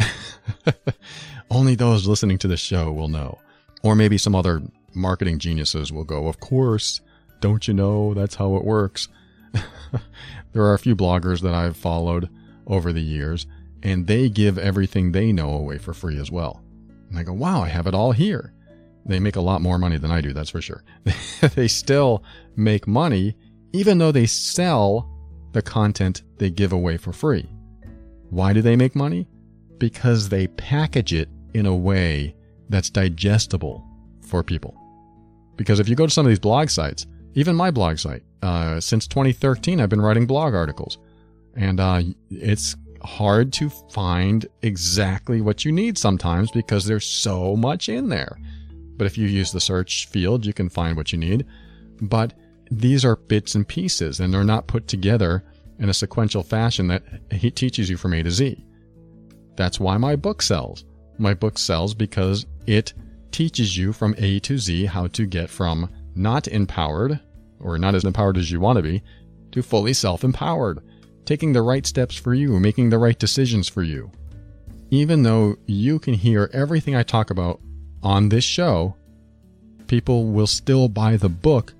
Only those listening to the show will know. Or maybe some other marketing geniuses will go, of course, don't you know, that's how it works. There are a few bloggers that I've followed over the years, and they give everything they know away for free as well. And I go, wow, I have it all here. They make a lot more money than I do, that's for sure. They still make money, even though they sell the content they give away for free. Why do they make money? Because they package it in a way that's digestible for people. Because if you go to some of these blog sites, even my blog site, since 2013, I've been writing blog articles. And it's hard to find exactly what you need sometimes because there's so much in there. But if you use the search field, you can find what you need. But these are bits and pieces, and they're not put together in a sequential fashion that he teaches you from A to Z. That's why my book sells. My book sells because it teaches you from A to Z how to get from not empowered, or not as empowered as you want to be, to fully self-empowered, taking the right steps for you, making the right decisions for you. Even though you can hear everything I talk about on this show, people will still buy the book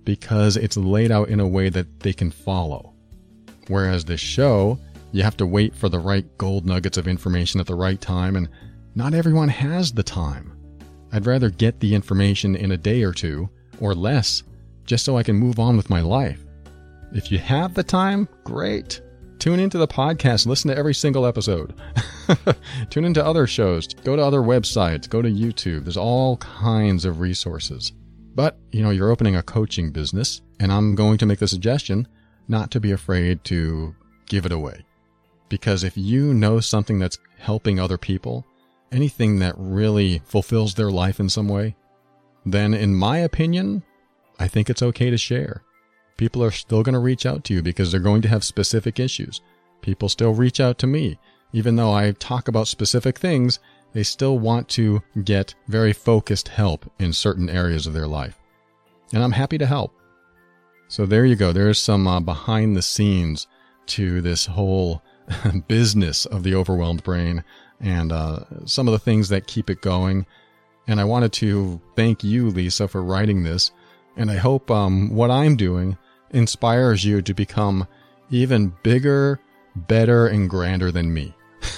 because it's laid out in a way that they can follow. Whereas this show, you have to wait for the right gold nuggets of information at the right time, and not everyone has the time. I'd rather get the information in a day or two, or less, just so I can move on with my life. If you have the time, great. Tune into the podcast, listen to every single episode. Tune into other shows, go to other websites, go to YouTube. There's all kinds of resources. But, you're opening a coaching business, and I'm going to make the suggestion not to be afraid to give it away. Because if you know something that's helping other people, anything that really fulfills their life in some way, then in my opinion, I think it's okay to share. People are still going to reach out to you because they're going to have specific issues. People still reach out to me. Even though I talk about specific things, they still want to get very focused help in certain areas of their life. And I'm happy to help. So there you go. There's some behind the scenes to this whole business of the overwhelmed brain and some of the things that keep it going. And I wanted to thank you, Lisa, for writing this. And I hope what I'm doing inspires you to become even bigger, better, and grander than me.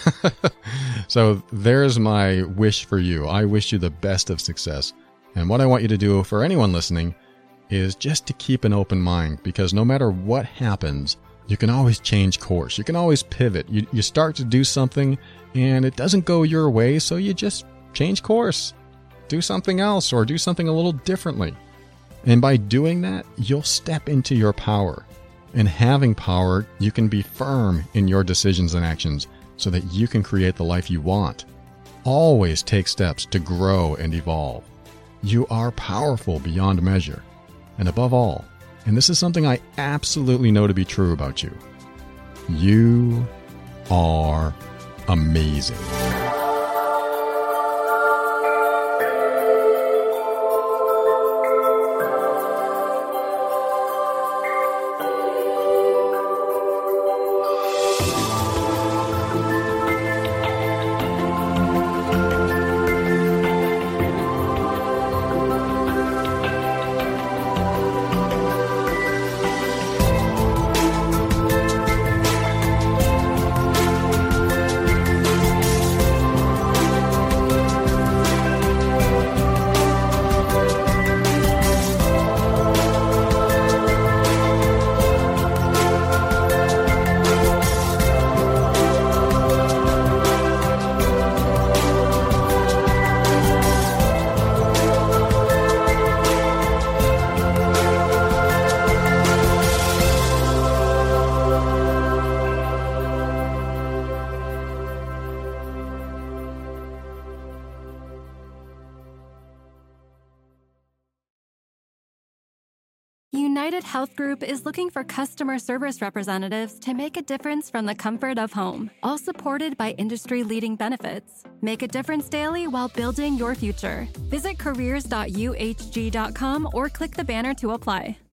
So there's my wish for you. I wish you the best of success. And what I want you to do for anyone listening is just to keep an open mind, because no matter what happens, you can always change course. You can always pivot. You start to do something and it doesn't go your way, so you just change course. Do something else or do something a little differently. And by doing that, you'll step into your power. And having power, you can be firm in your decisions and actions so that you can create the life you want. Always take steps to grow and evolve. You are powerful beyond measure. And above all, and this is something I absolutely know to be true about you, you are amazing.
United Health Group is looking for customer service representatives to make a difference from the comfort of home, all supported by industry-leading benefits. Make a difference daily while building your future. Visit careers.uhg.com or click the banner to apply.